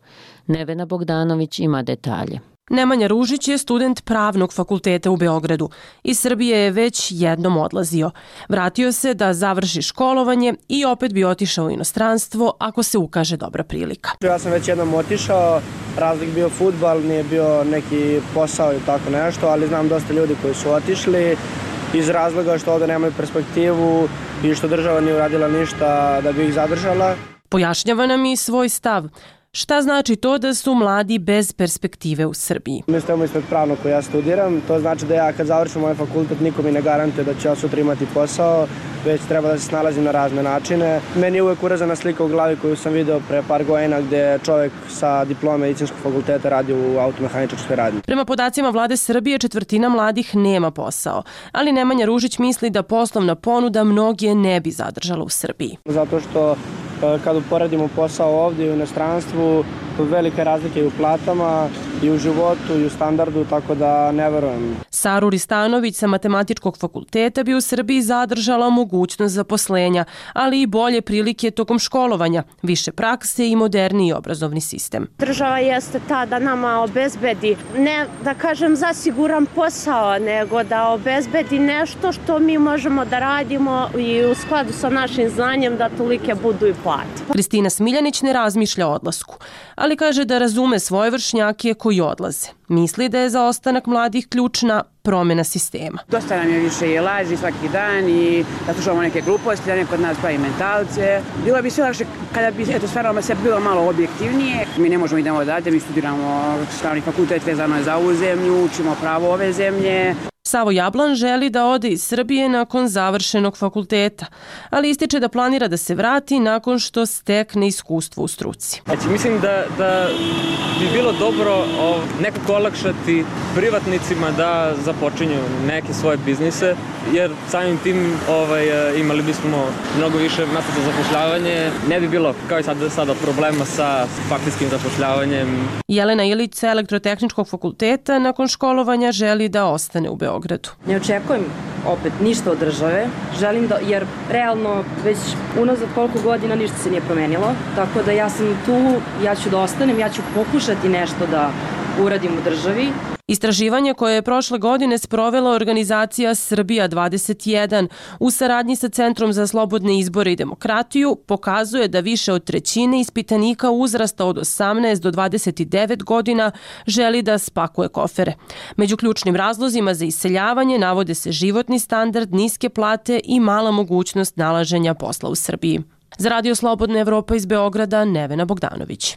Nevena Bogdanović ima detalje. Nemanja Ružić je student Pravnog fakulteta u Beogradu. Iz Srbije je već jednom odlazio. Vratio se da završi školovanje i opet bi otišao u inostranstvo ako se ukaže dobra prilika. Ja sam već jednom otišao, razlik bio fudbal, nije bio neki posao i tako nešto, ali znam dosta ljudi koji su otišli iz razloga što ovde nemaju perspektivu i što država nije uradila ništa da bi ih zadržala. Pojašnjava nam i svoj stav. Šta znači to da su mladi bez perspektive u Srbiji? Mi stojimo ispred pravnog koji ja studiram, to znači da ja kad završim moj fakultet niko mi ne garantuje da ću ja sutra imati posao, već treba da se snalazim na razne načine. Meni je uvek urazana slika u glavi koju sam video pre par godina gde čovjek sa diplom medicinskog fakulteta radi u automehaničarskoj radnji. Prema podacima vlade Srbije, četvrtina mladih nema posao, ali Nemanja Ružić misli da poslovna ponuda mnoge ne bi zadržala u Srbiji. Zato što kad uporedimo posao ovdje i u inostranstvu, velike razlike i u platama, i u životu, i u standardu, tako da ne verujem. Saru Ristanović sa Matematičkog fakulteta bi u Srbiji zadržala mogućnost zaposlenja, ali i bolje prilike tokom školovanja, više prakse i moderniji obrazovni sistem. Država jeste ta da nama obezbedi, ne da kažem zasiguran posao, nego da obezbedi nešto što mi možemo da radimo i u skladu sa našim znanjem da tolike budu i plate. Kristina Smiljanić ne razmišlja o odlasku, ali kaže da razume svoje vršnjake koji odlaze. Misli da je za ostanak mladih ključna promjena sistema. Dosta nam je više i laži svaki dan i da slušamo neke gluposti, da neko od nas pravi mentalce. Bilo bi sve lakše kada bi eto, stvarno se bilo malo objektivnije. Mi ne možemo idemo odavde, mi studiramo Pravni fakultet vezano je za ovu zemlju, učimo pravo ove zemlje. Savo Jablan želi da ode iz Srbije nakon završenog fakulteta, ali ističe da planira da se vrati nakon što stekne iskustvo u struci. Znači, mislim da, da bi bilo dobro o, nekako olakšati privatnicima da započinju neke svoje biznise, jer samim tim ovaj, imali bismo mnogo više mesta za zapošljavanje. Ne bi bilo kao i sada, sada problema sa faktičkim zapošljavanjem. Jelena Ilić sa Elektrotehničkog fakulteta nakon školovanja želi da ostane u Beogradu. Ne očekujem opet ništa od države, želim da, jer realno već unazad koliko godina ništa se nije promenilo, tako da ja sam tu, ja ću da ostanem, ja ću pokušati nešto da uradim u državi. Istraživanje koje je prošle godine sprovela organizacija Srbija dvadeset jedan u saradnji sa Centrom za slobodne izbore i demokratiju pokazuje da više od trećine ispitanika uzrasta od osamnaest do dvadeset devet godina želi da spakuje kofere. Među ključnim razlozima za iseljavanje navode se životni standard, niske plate i mala mogućnost nalaženja posla u Srbiji. Za Radio Slobodna Evropa iz Beograda, Nevena Bogdanović.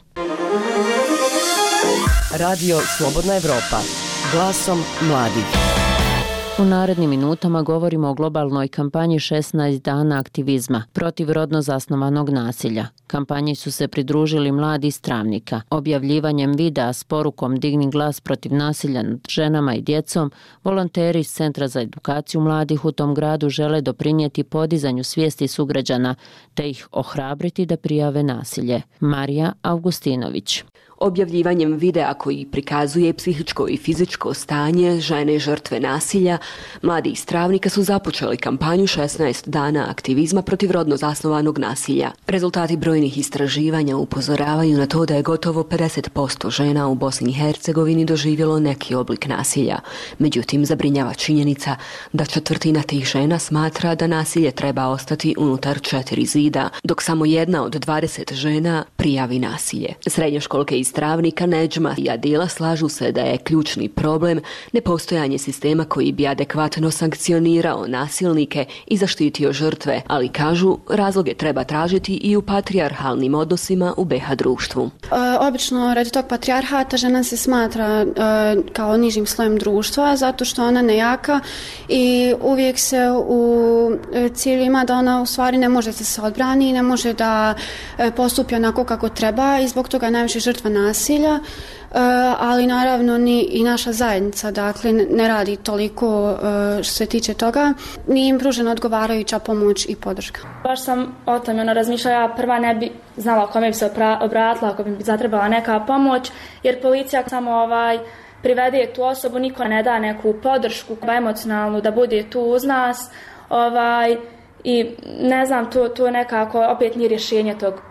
Radio Slobodna Evropa, glasom mladih. U narednim minutama govorimo o globalnoj kampanji šesnaest dana aktivizma protiv rodno zasnovanog nasilja. Kampanji su se pridružili mladi iz Travnika. Objavljivanjem videa s porukom Digni glas protiv nasilja nad ženama i djecom, volonteri iz Centra za edukaciju mladih u tom gradu žele doprinijeti podizanju svijesti sugrađana te ih ohrabriti da prijave nasilje. Marija Augustinović. Objavljivanjem videa koji prikazuje psihičko i fizičko stanje žene žrtve nasilja, mladi iz Travnika su započeli kampanju šesnaest dana aktivizma protiv rodno zasnovanog nasilja. Rezultati brojnih istraživanja upozoravaju na to da je gotovo pedeset posto žena u Bosni i Hercegovini doživjelo neki oblik nasilja. Međutim, zabrinjava činjenica da četvrtina tih žena smatra da nasilje treba ostati unutar četiri zida, dok samo jedna od dvadeset žena prijavi nasilje. Srednjoškolke iz Travnika, Neđma i Adila slažu se da je ključni problem nepostojanje sistema koji bi adekvatno sankcionirao nasilnike i zaštitio žrtve, ali kažu razloge treba tražiti i u patrijarhalnim odnosima u be ha društvu. E, obično radi tog patrijarhata žena se smatra e, kao nižim slojem društva zato što ona nejaka i uvijek se u cilju ima da ona u stvari ne može da se odbrani i ne može da e, postupi onako kako treba i zbog toga najviše žrtva nasilja, ali naravno ni i naša zajednica, dakle ne radi toliko što se tiče toga, nije im pružena odgovarajuća pomoć i podrška. Baš sam o tome ono, razmišljala, ja prva ne bi znala kome bi se obratila ako bi zatrebala neka pomoć, jer policija samo ovaj privede tu osobu, niko ne da neku podršku emocionalnu da bude tu uz nas, ovaj, i ne znam, to, to nekako opet nije rješenje tog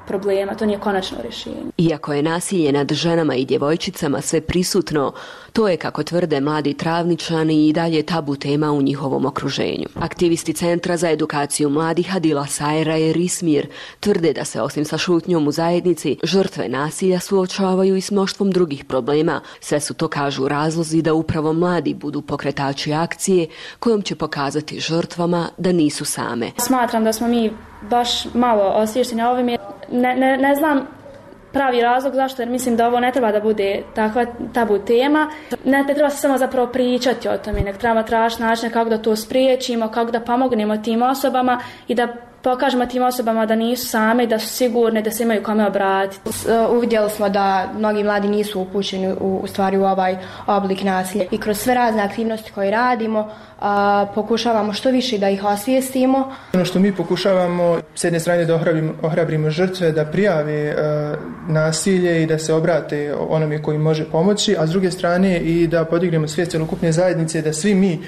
problema, to nije konačno rješenje. Iako je nasilje nad ženama i djevojčicama sve prisutno, to je, kako tvrde mladi Travničani, i dalje tabu tema u njihovom okruženju. Aktivisti Centra za edukaciju mladih Adila Sajra i Rismir tvrde da se osim sa šutnjom u zajednici, žrtve nasilja suočavaju i s mnoštvom drugih problema. Sve su to, kažu, razlozi da upravo mladi budu pokretači akcije kojom će pokazati žrtvama da nisu same. Smatram da smo mi baš malo osvješteni ovim, jer ne, ne, ne znam pravi razlog zašto, jer mislim da ovo ne treba da bude takva tabu tema. Ne, ne treba se samo zapravo pričati o tome, nek treba tražiti načine kako da to spriječimo, kako da pomognemo tim osobama i da pokažemo tim osobama da nisu same, da su sigurne, da se imaju kome obratiti. Uvidjeli smo da mnogi mladi nisu upućeni u, u stvari u ovaj oblik nasilja. I kroz sve razne aktivnosti koje radimo, a, pokušavamo što više da ih osvijestimo. Ono što mi pokušavamo, s jedne strane da ohrabrimo, ohrabrimo žrtve, da prijave a, nasilje i da se obrate onome koji može pomoći, a s druge strane i da podignemo svijest celokupne zajednice, da svi mi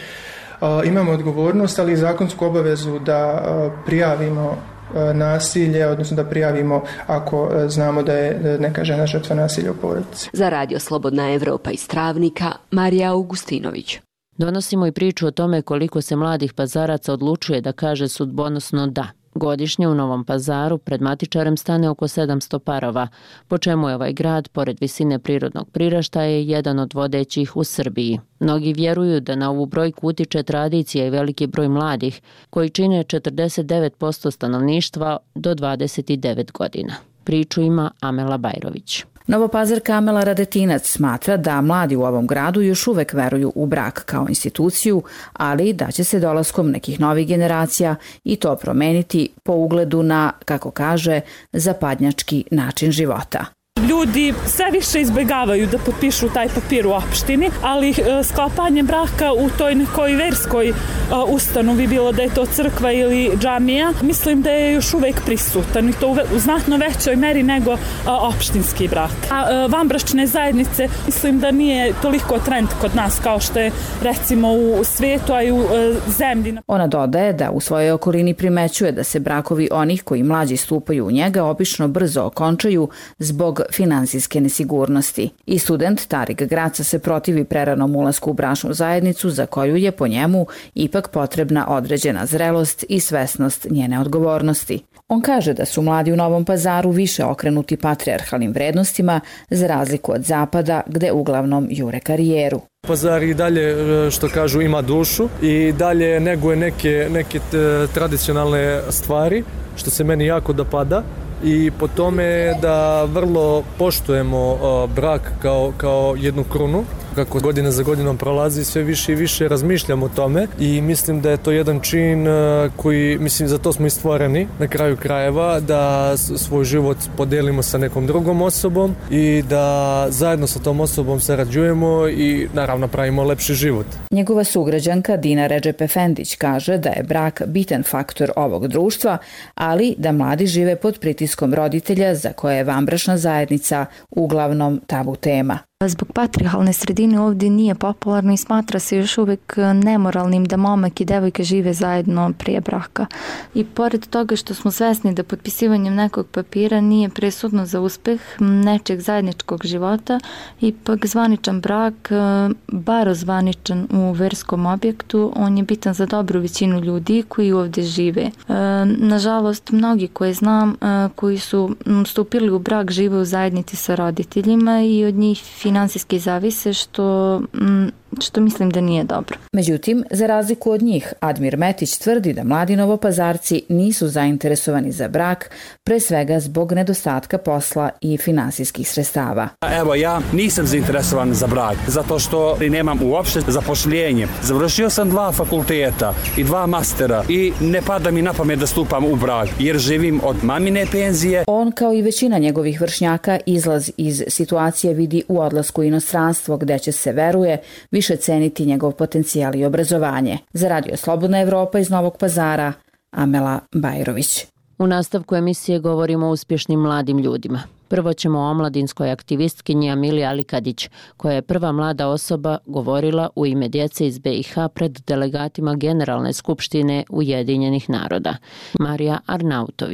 imamo odgovornost, ali i zakonsku obavezu da prijavimo nasilje, odnosno da prijavimo ako znamo da je neka žena žrtva nasilja u porodici. Za Radio Slobodna Evropa iz Travnika, Marija Augustinović. Donosimo i priču o tome koliko se mladih pazaraca odlučuje da kaže sudbonosno da. Godišnje u Novom Pazaru pred matičarem stane oko sedamsto parova, po čemu je ovaj grad, pored visine prirodnog priraštaja, jedan od vodećih u Srbiji. Mnogi vjeruju da na ovu brojku utiče tradicija i veliki broj mladih, koji čine četrdeset devet posto stanovništva do dvadeset devet godina. Priču ima Amela Bajrović. Novopazarka Amela Radetinac smatra da mladi u ovom gradu još uvek veruju u brak kao instituciju, ali da će se dolaskom nekih novih generacija i to promeniti po ugledu na, kako kaže, zapadnjački način života. Ljudi sve više izbjegavaju da potpišu taj papir u opštini, ali sklapanjem braka u toj nekoj verskoj ustanovi, bilo da je to crkva ili džamija, mislim da je još uvek prisutan i to u znatno većoj meri nego opštinski brak. A vanbračne zajednice mislim da nije toliko trend kod nas kao što je recimo u svijetu, a i u zemlji. Ona dodaje da u svojoj okolini primećuje da se brakovi onih koji mlađi stupaju u njega obično brzo okončaju zbog finansijske nesigurnosti. I student Tarik Graca se protivi preranom ulasku u bračnu zajednicu, za koju je po njemu ipak potrebna određena zrelost i svesnost njene odgovornosti. On kaže da su mladi u Novom Pazaru više okrenuti patrijarhalnim vrednostima, za razliku od Zapada, gde uglavnom jure karijeru. Pazar i dalje, što kažu, ima dušu i dalje neguje neke, neke tradicionalne stvari, što se meni jako dopada. I po tome da vrlo poštujemo brak kao, kao jednu krunu. Kako godina za godinom prolazi, sve više i više razmišljamo o tome i mislim da je to jedan čin koji, mislim, za to smo i stvoreni na kraju krajeva, da svoj život podelimo sa nekom drugom osobom i da zajedno sa tom osobom sarađujemo i naravno pravimo lepši život. Njegova sugrađanka Dina Redžep Efendić kaže da je brak bitan faktor ovog društva, ali da mladi žive pod pritiskom roditelja za koje je vanbračna zajednica uglavnom tabu tema. Zbog patrijarhalne sredine ovdje nije popularno i smatra se još uvijek nemoralnim da momak i devojka žive zajedno prije braka. I pored toga što smo svesni da potpisivanjem nekog papira nije presudno za uspeh nečeg zajedničkog života, ipak zvaničan brak, bar ozvaničan u verskom objektu, on je bitan za dobru većinu ljudi koji ovdje žive. Nažalost, mnogi koje znam koji su stupili u brak žive u zajednici sa roditeljima i od njih finansijski zavise, što, što mislim da nije dobro. Međutim, za razliku od njih, Admir Metić tvrdi da mladi Novopazarci nisu zainteresovani za brak, pre svega zbog nedostatka posla i finansijskih sredstava. Evo, ja nisam zainteresovan za brak, zato što nemam uopšte zapošljenje. Završio sam dva fakulteta i dva mastera i ne pada mi na pamet da stupam u brak, jer živim od mamine penzije. On, kao i većina njegovih vršnjaka, izlaz iz situacije vidi u odlasku u inostranstvo, gde će se, veruje, više ceniti njegov potencijal i obrazovanje. Za Radio Slobodna Evropa iz Novog Pazara, Amela Bajrović. U nastavku emisije govorimo o uspješnim mladim ljudima. Prvo ćemo o omladinskoj aktivistkinji Amili Alikadić, koja je prva mlada osoba govorila u ime djece iz be i ha pred delegatima Generalne skupštine Ujedinjenih naroda. Marija Arnautović.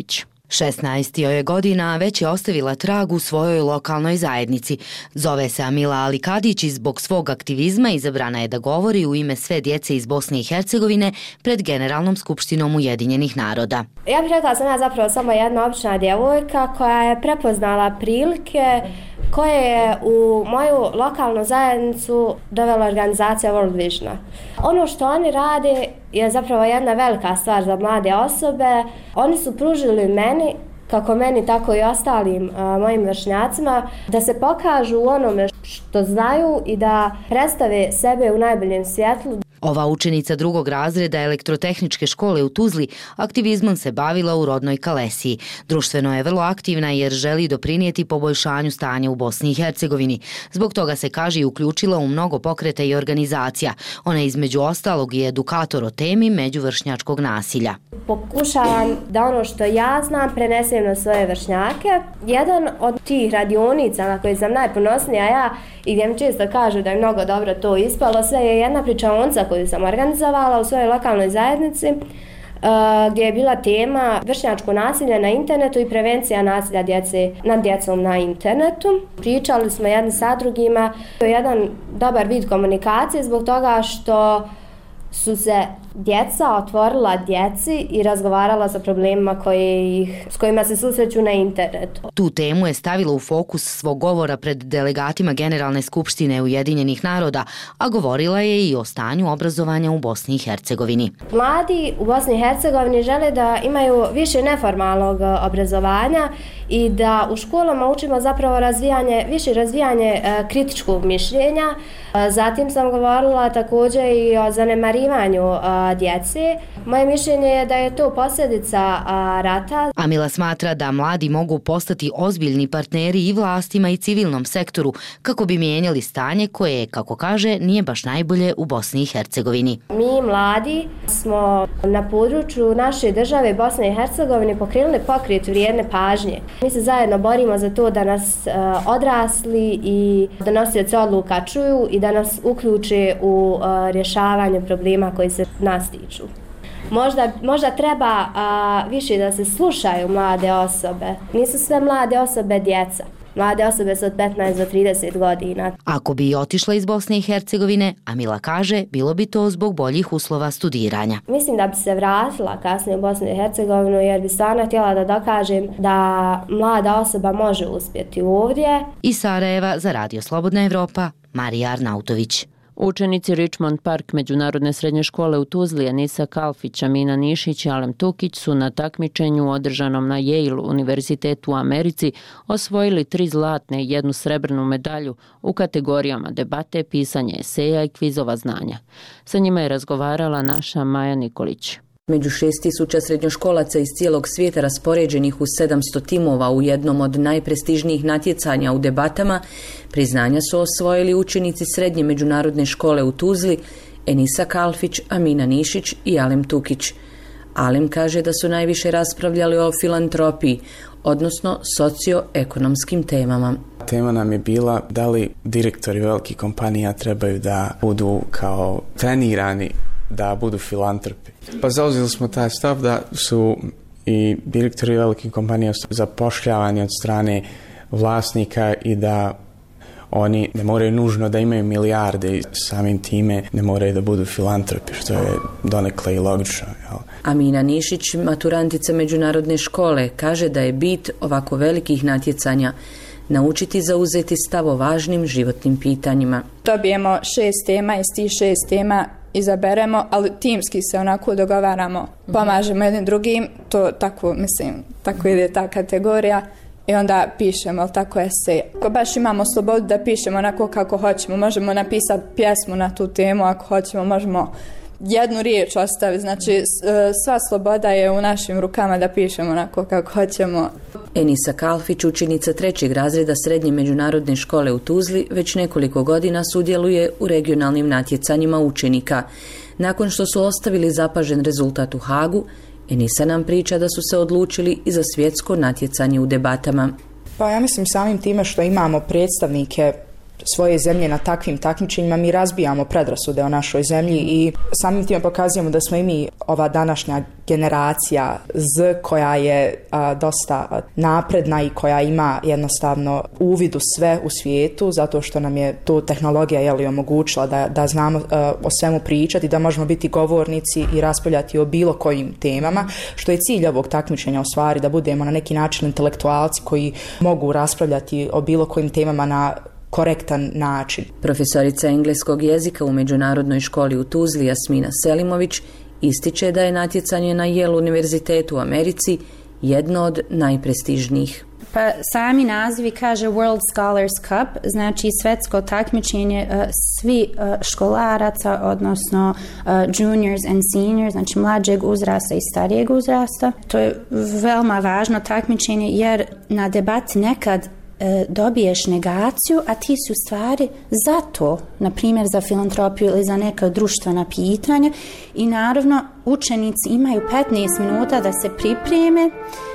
šesnaest joj je godina, a već je ostavila trag u svojoj lokalnoj zajednici. Zove se Amila Alikadić i zbog svog aktivizma izabrana je da govori u ime sve djece iz Bosne i Hercegovine pred Generalnom skupštinom Ujedinjenih naroda. Ja bih rekla da sam ja zapravo samo jedna obična djevojka koja je prepoznala prilike koje je u moju lokalnu zajednicu dovela organizacija World Visiona. Ono što oni rade je zapravo jedna velika stvar za mlade osobe. Oni su pružili meni, kako meni tako i ostalim a, mojim vršnjacima, da se pokažu u onome što znaju i da predstave sebe u najboljem svjetlu. Ova učenica drugog razreda elektrotehničke škole u Tuzli aktivizmom se bavila u rodnoj Kalesiji. Društveno je vrlo aktivna jer želi doprinijeti poboljšanju stanja u Bosni i Hercegovini. Zbog toga se, kaže, i uključila u mnogo pokreta i organizacija. Ona je između ostalog i edukator o temi međuvršnjačkog nasilja. Pokušavam da ono što ja znam prenesem na svoje vršnjake. Jedan od tih radionica na koje sam najponosnija ja i gdje mi često kažu da je mnogo dobro to ispalo, sve je jedna pričaonica koju sam organizovala u svojoj lokalnoj zajednici, gdje je bila tema vršnjačko nasilje na internetu i prevencija nasilja djece nad djecom na internetu. Pričali smo jedni sa drugima, to je jedan dobar vid komunikacije zbog toga što su se djeca otvorila djeci i razgovarala sa problemima koje ih, s kojima se susreću na internetu. Tu temu je stavila u fokus svog govora pred delegatima Generalne skupštine Ujedinjenih naroda, a govorila je i o stanju obrazovanja u Bosni i Hercegovini. Mladi u Bosni i Hercegovini žele da imaju više neformalnog obrazovanja i da u školama učimo zapravo razvijanje, više razvijanje kritičkog mišljenja. Zatim sam govorila također i o zanemarivanju djece. Moje mišljenje je da je to posljedica rata. Amila smatra da mladi mogu postati ozbiljni partneri i vlastima i civilnom sektoru kako bi mijenjali stanje koje, kako kaže, nije baš najbolje u Bosni i Hercegovini. Mi mladi smo na području naše države Bosne i Hercegovine pokrenuli pokret vrijedne pažnje. Mi se zajedno borimo za to da nas odrasli i donosioci odluka čuju i da nas uključe u rješavanje problema koji se nas tiču. Možda, možda treba a, više da se slušaju mlade osobe. Nisu sve mlade osobe djeca. Mlade osobe su od petnaest do trideset godina. Ako bi otišla iz Bosne i Hercegovine, Amila kaže, bilo bi to zbog boljih uslova studiranja. Mislim da bi se vratila kasnije u Bosnu i Hercegovinu jer bi stvarno htjela da dokažem da mlada osoba može uspjeti ovdje. Iz Sarajeva za Radio Slobodna Evropa, Marija Arnautović. Učenici Richmond Park međunarodne srednje škole u Tuzli, Enisa Kalfić, Amina Nišić i Alem Tukić su na takmičenju održanom na Yale univerzitetu u Americi osvojili tri zlatne i jednu srebrnu medalju u kategorijama debate, pisanje eseja i kvizova znanja. Sa njima je razgovarala naša Maja Nikolić. Među šest tisuća srednjoškolaca iz cijelog svijeta raspoređenih u sedamsto timova u jednom od najprestižnijih natjecanja u debatama, priznanja su osvojili učenici srednje međunarodne škole u Tuzli, Enisa Kalfić, Amina Nišić i Alem Tukić. Alem kaže da su najviše raspravljali o filantropiji, odnosno socioekonomskim temama. Tema nam je bila da li direktori velikih kompanija trebaju da budu kao trenirani da budu filantropi. Pa zauzeli smo taj stav da su i direktori velikih kompanija zapošljavani od strane vlasnika i da oni ne moraju nužno da imaju milijarde i samim time ne moraju da budu filantropi, što je donekle i logično. Jel? Amina Nišić, maturantica međunarodne škole, kaže da je bit ovako velikih natjecanja naučiti zauzeti stav o važnim životnim pitanjima. Dobijemo šest tema, iz tih šest tema izaberemo, ali timski se onako dogovaramo, pomažemo jednim drugim, to tako, mislim, tako ide ta kategorija i onda pišemo, ali tako esej. Ako baš imamo slobodu da pišemo onako kako hoćemo, možemo napisati pjesmu na tu temu, ako hoćemo, možemo jednu riječ ostaviti, znači sva sloboda je u našim rukama da pišemo onako kako hoćemo. Enisa Kalfić, učenica trećeg razreda srednje međunarodne škole u Tuzli, već nekoliko godina sudjeluje u regionalnim natjecanjima učenika. Nakon što su ostavili zapažen rezultat u Hagu, Enisa nam priča da su se odlučili i za svjetsko natjecanje u debatama. Pa ja mislim samim time što imamo predstavnike svoje zemlje na takvim takmičenjima mi razbijamo predrasude o našoj zemlji i samim time pokazujemo da smo i mi ova današnja generacija Z koja je a, dosta napredna i koja ima jednostavno uvid u sve u svijetu zato što nam je tu tehnologija jeli, omogućila da, da znamo a, o svemu pričati, da možemo biti govornici i raspravljati o bilo kojim temama, što je cilj ovog takmičenja u stvari, da budemo na neki način intelektualci koji mogu raspravljati o bilo kojim temama na korektan način. Profesorica engleskog jezika u Međunarodnoj školi u Tuzli Jasmina Selimović ističe da je natjecanje na Yale univerzitetu u Americi jedno od najprestižnijih. Pa sami nazivi kaže World Scholars Cup, znači svetsko takmičenje uh, svi uh, školaraca, odnosno uh, juniors and seniors, znači mlađeg uzrasta i starijeg uzrasta. To je veoma važno takmičenje jer na debati nekad dobiješ negaciju, a ti si u stvari za to, na primjer za filantropiju ili za neka društvena pitanja i naravno učenici imaju petnaest minuta da se pripreme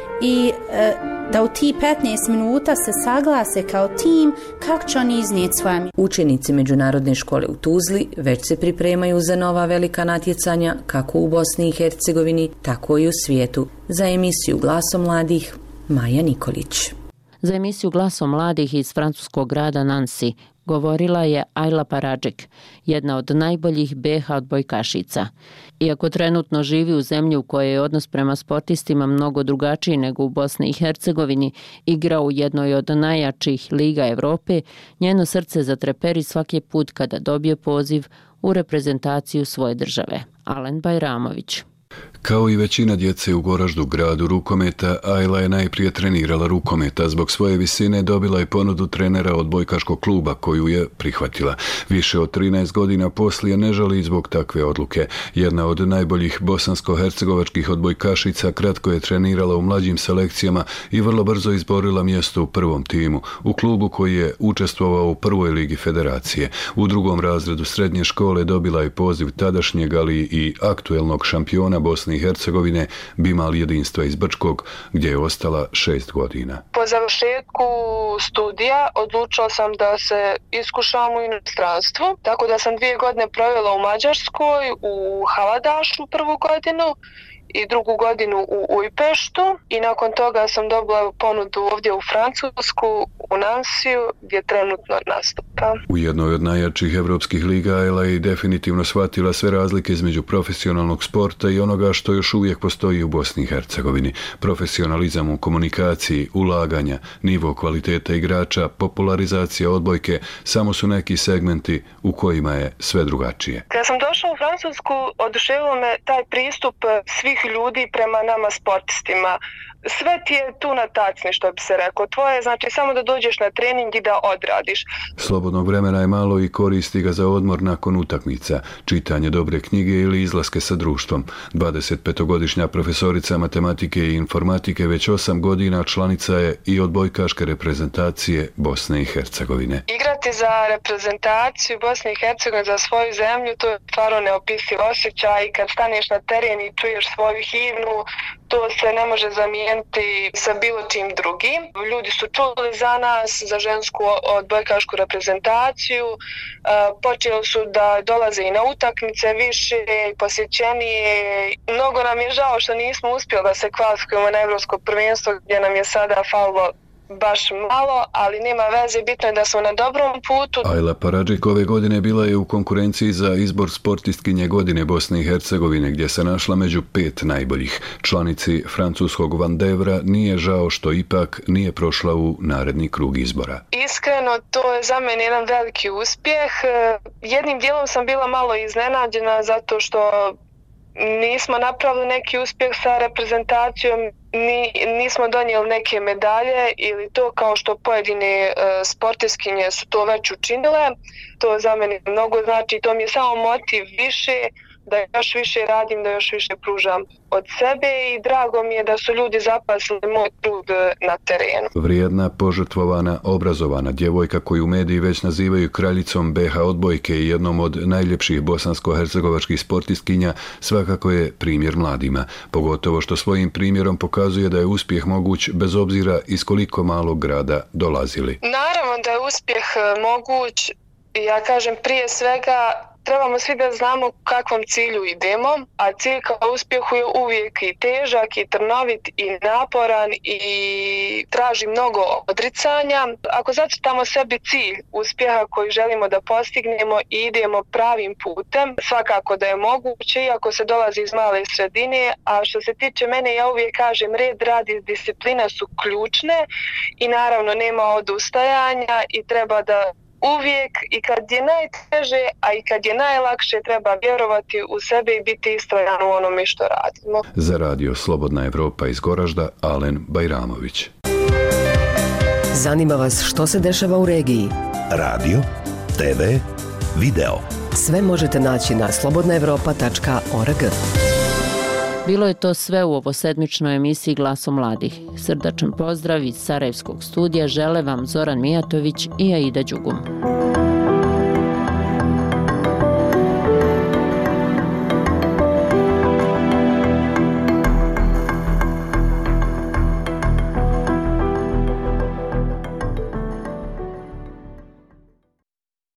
i e, da u ti petnaest minuta se saglase kao tim kako će oni iznijeti svoje mišljenje. Učenici Međunarodne škole u Tuzli već se pripremaju za nova velika natjecanja kako u Bosni i Hercegovini, tako i u svijetu. Za emisiju Glasom mladih, Maja Nikolić. Za emisiju Glasom mladih iz francuskog grada Nancy govorila je Ajla Paradžik, jedna od najboljih B H odbojkašica. Iako trenutno živi u zemlji u kojoj je odnos prema sportistima mnogo drugačiji nego u Bosni i Hercegovini, igra u jednoj od najjačih liga Evrope, njeno srce zatreperi svaki put kada dobije poziv u reprezentaciju svoje države. Alen Bajramović. Kao i većina djece u Goraždu, gradu rukometa, Ajla je najprije trenirala rukometa. Zbog svoje visine dobila je ponudu trenera odbojkaškog kluba koju je prihvatila. Više od trinaest godina poslije ne žali zbog takve odluke. Jedna od najboljih bosansko-hercegovačkih odbojkašica kratko je trenirala u mlađim selekcijama i vrlo brzo izborila mjesto u prvom timu, u klubu koji je učestvovao u prvoj ligi federacije. U drugom razredu srednje škole dobila je poziv tadašnjeg, ali i aktuelnog šampiona Bosne i Hercegovine Bimal Jedinstva iz Brčkog, gdje je ostala šest godina. Po završetku studija odlučila sam da se iskušam u inostranstvu, tako da sam dvije godine provela u Mađarskoj, u Haladašu prvu godinu i drugu godinu u Ujpeštu i nakon toga sam dobila ponudu ovdje u Francusku, u Nansiju, gdje trenutno nastupam. U jednoj od najjačih evropskih liga Ajla je definitivno shvatila sve razlike između profesionalnog sporta i onoga što još uvijek postoji u Bosni i Hercegovini. Profesionalizam u komunikaciji, ulaganja, nivo kvaliteta igrača, popularizacija odbojke, samo su neki segmenti u kojima je sve drugačije. Kada sam došla u Francusku, oduševilo me taj pristup svih ljudi prema nama sportistima. Sve ti je tu na tacni, što bi se rekao. Tvoje, znači, samo da dođeš na trening i da odradiš. Slobodnog vremena je malo i koristi ga za odmor nakon utakmica, čitanje dobre knjige ili izlaske sa društvom. dvadesetpetogodišnja profesorica matematike i informatike već osam godina članica je i odbojkaške reprezentacije Bosne i Hercegovine. Igrati za reprezentaciju Bosne i Hercegovine, za svoju zemlju, to je stvarno neopisiv osjećaj. Kad staneš na teren i čuješ svoju himnu, to se ne može zamijeniti sa bilo čim drugim. Ljudi su čuli za nas, za žensku odbojkašku reprezentaciju. Počeli su da dolaze i na utakmice više, posjećenije. Mnogo nam je žao što nismo uspjeli da se kvalifikujemo na Evropsko prvenstvo, gdje nam je sada falilo baš malo, ali nema veze, bitno je da smo na dobrom putu. Ajla Paradžik ove godine bila je u konkurenciji za izbor sportistkinje godine Bosne i Hercegovine, gdje se našla među pet najboljih. Članici francuskog Vandevra nije žao što ipak nije prošla u naredni krug izbora. Iskreno, to je za mene jedan veliki uspjeh. Jednim dijelom sam bila malo iznenađena zato što nismo napravili neki uspjeh sa reprezentacijom, ni, nismo donijeli neke medalje ili to kao što pojedine e, sportiskinje su to već učinile. To za mene mnogo znači, to mi je samo motiv više da još više radim, da još više pružam od sebe i drago mi je da su ljudi zapasili moj trud na terenu. Vrijedna, požrtvovana, obrazovana djevojka koju mediji već nazivaju kraljicom be ha odbojke i jednom od najljepših bosansko-hercegovačkih sportistkinja svakako je primjer mladima, pogotovo što svojim primjerom pokazuje da je uspjeh moguć bez obzira iz koliko malog grada dolazili. Naravno da je uspjeh moguć, ja kažem prije svega trebamo svi da znamo u kakvom cilju idemo, a cilj ka uspjehu je uvijek i težak, i trnovit, i naporan, i traži mnogo odricanja. Ako zacrtamo sebi cilj uspjeha koji želimo da postignemo i idemo pravim putem, svakako da je moguće, iako se dolazi iz male sredine, a što se tiče mene, ja uvijek kažem, red, rad i disciplina su ključne i naravno nema odustajanja i treba da uvijek i kad je najteže, a i kad je najlakše, treba vjerovati u sebe i biti istrajan u onome što radimo. Za radio Slobodna Evropa iz Goražda, Alen Bajramović. Zanima vas što se dešava u regiji? Radio, te ve, video. Sve možete naći na slobodna evropa tačka org. Bilo je to sve u ovosedmičnoj emisiji Glaso mladih. Srdačan pozdrav iz Sarajevskog studija žele vam Zoran Mijatović i Aida Đugum.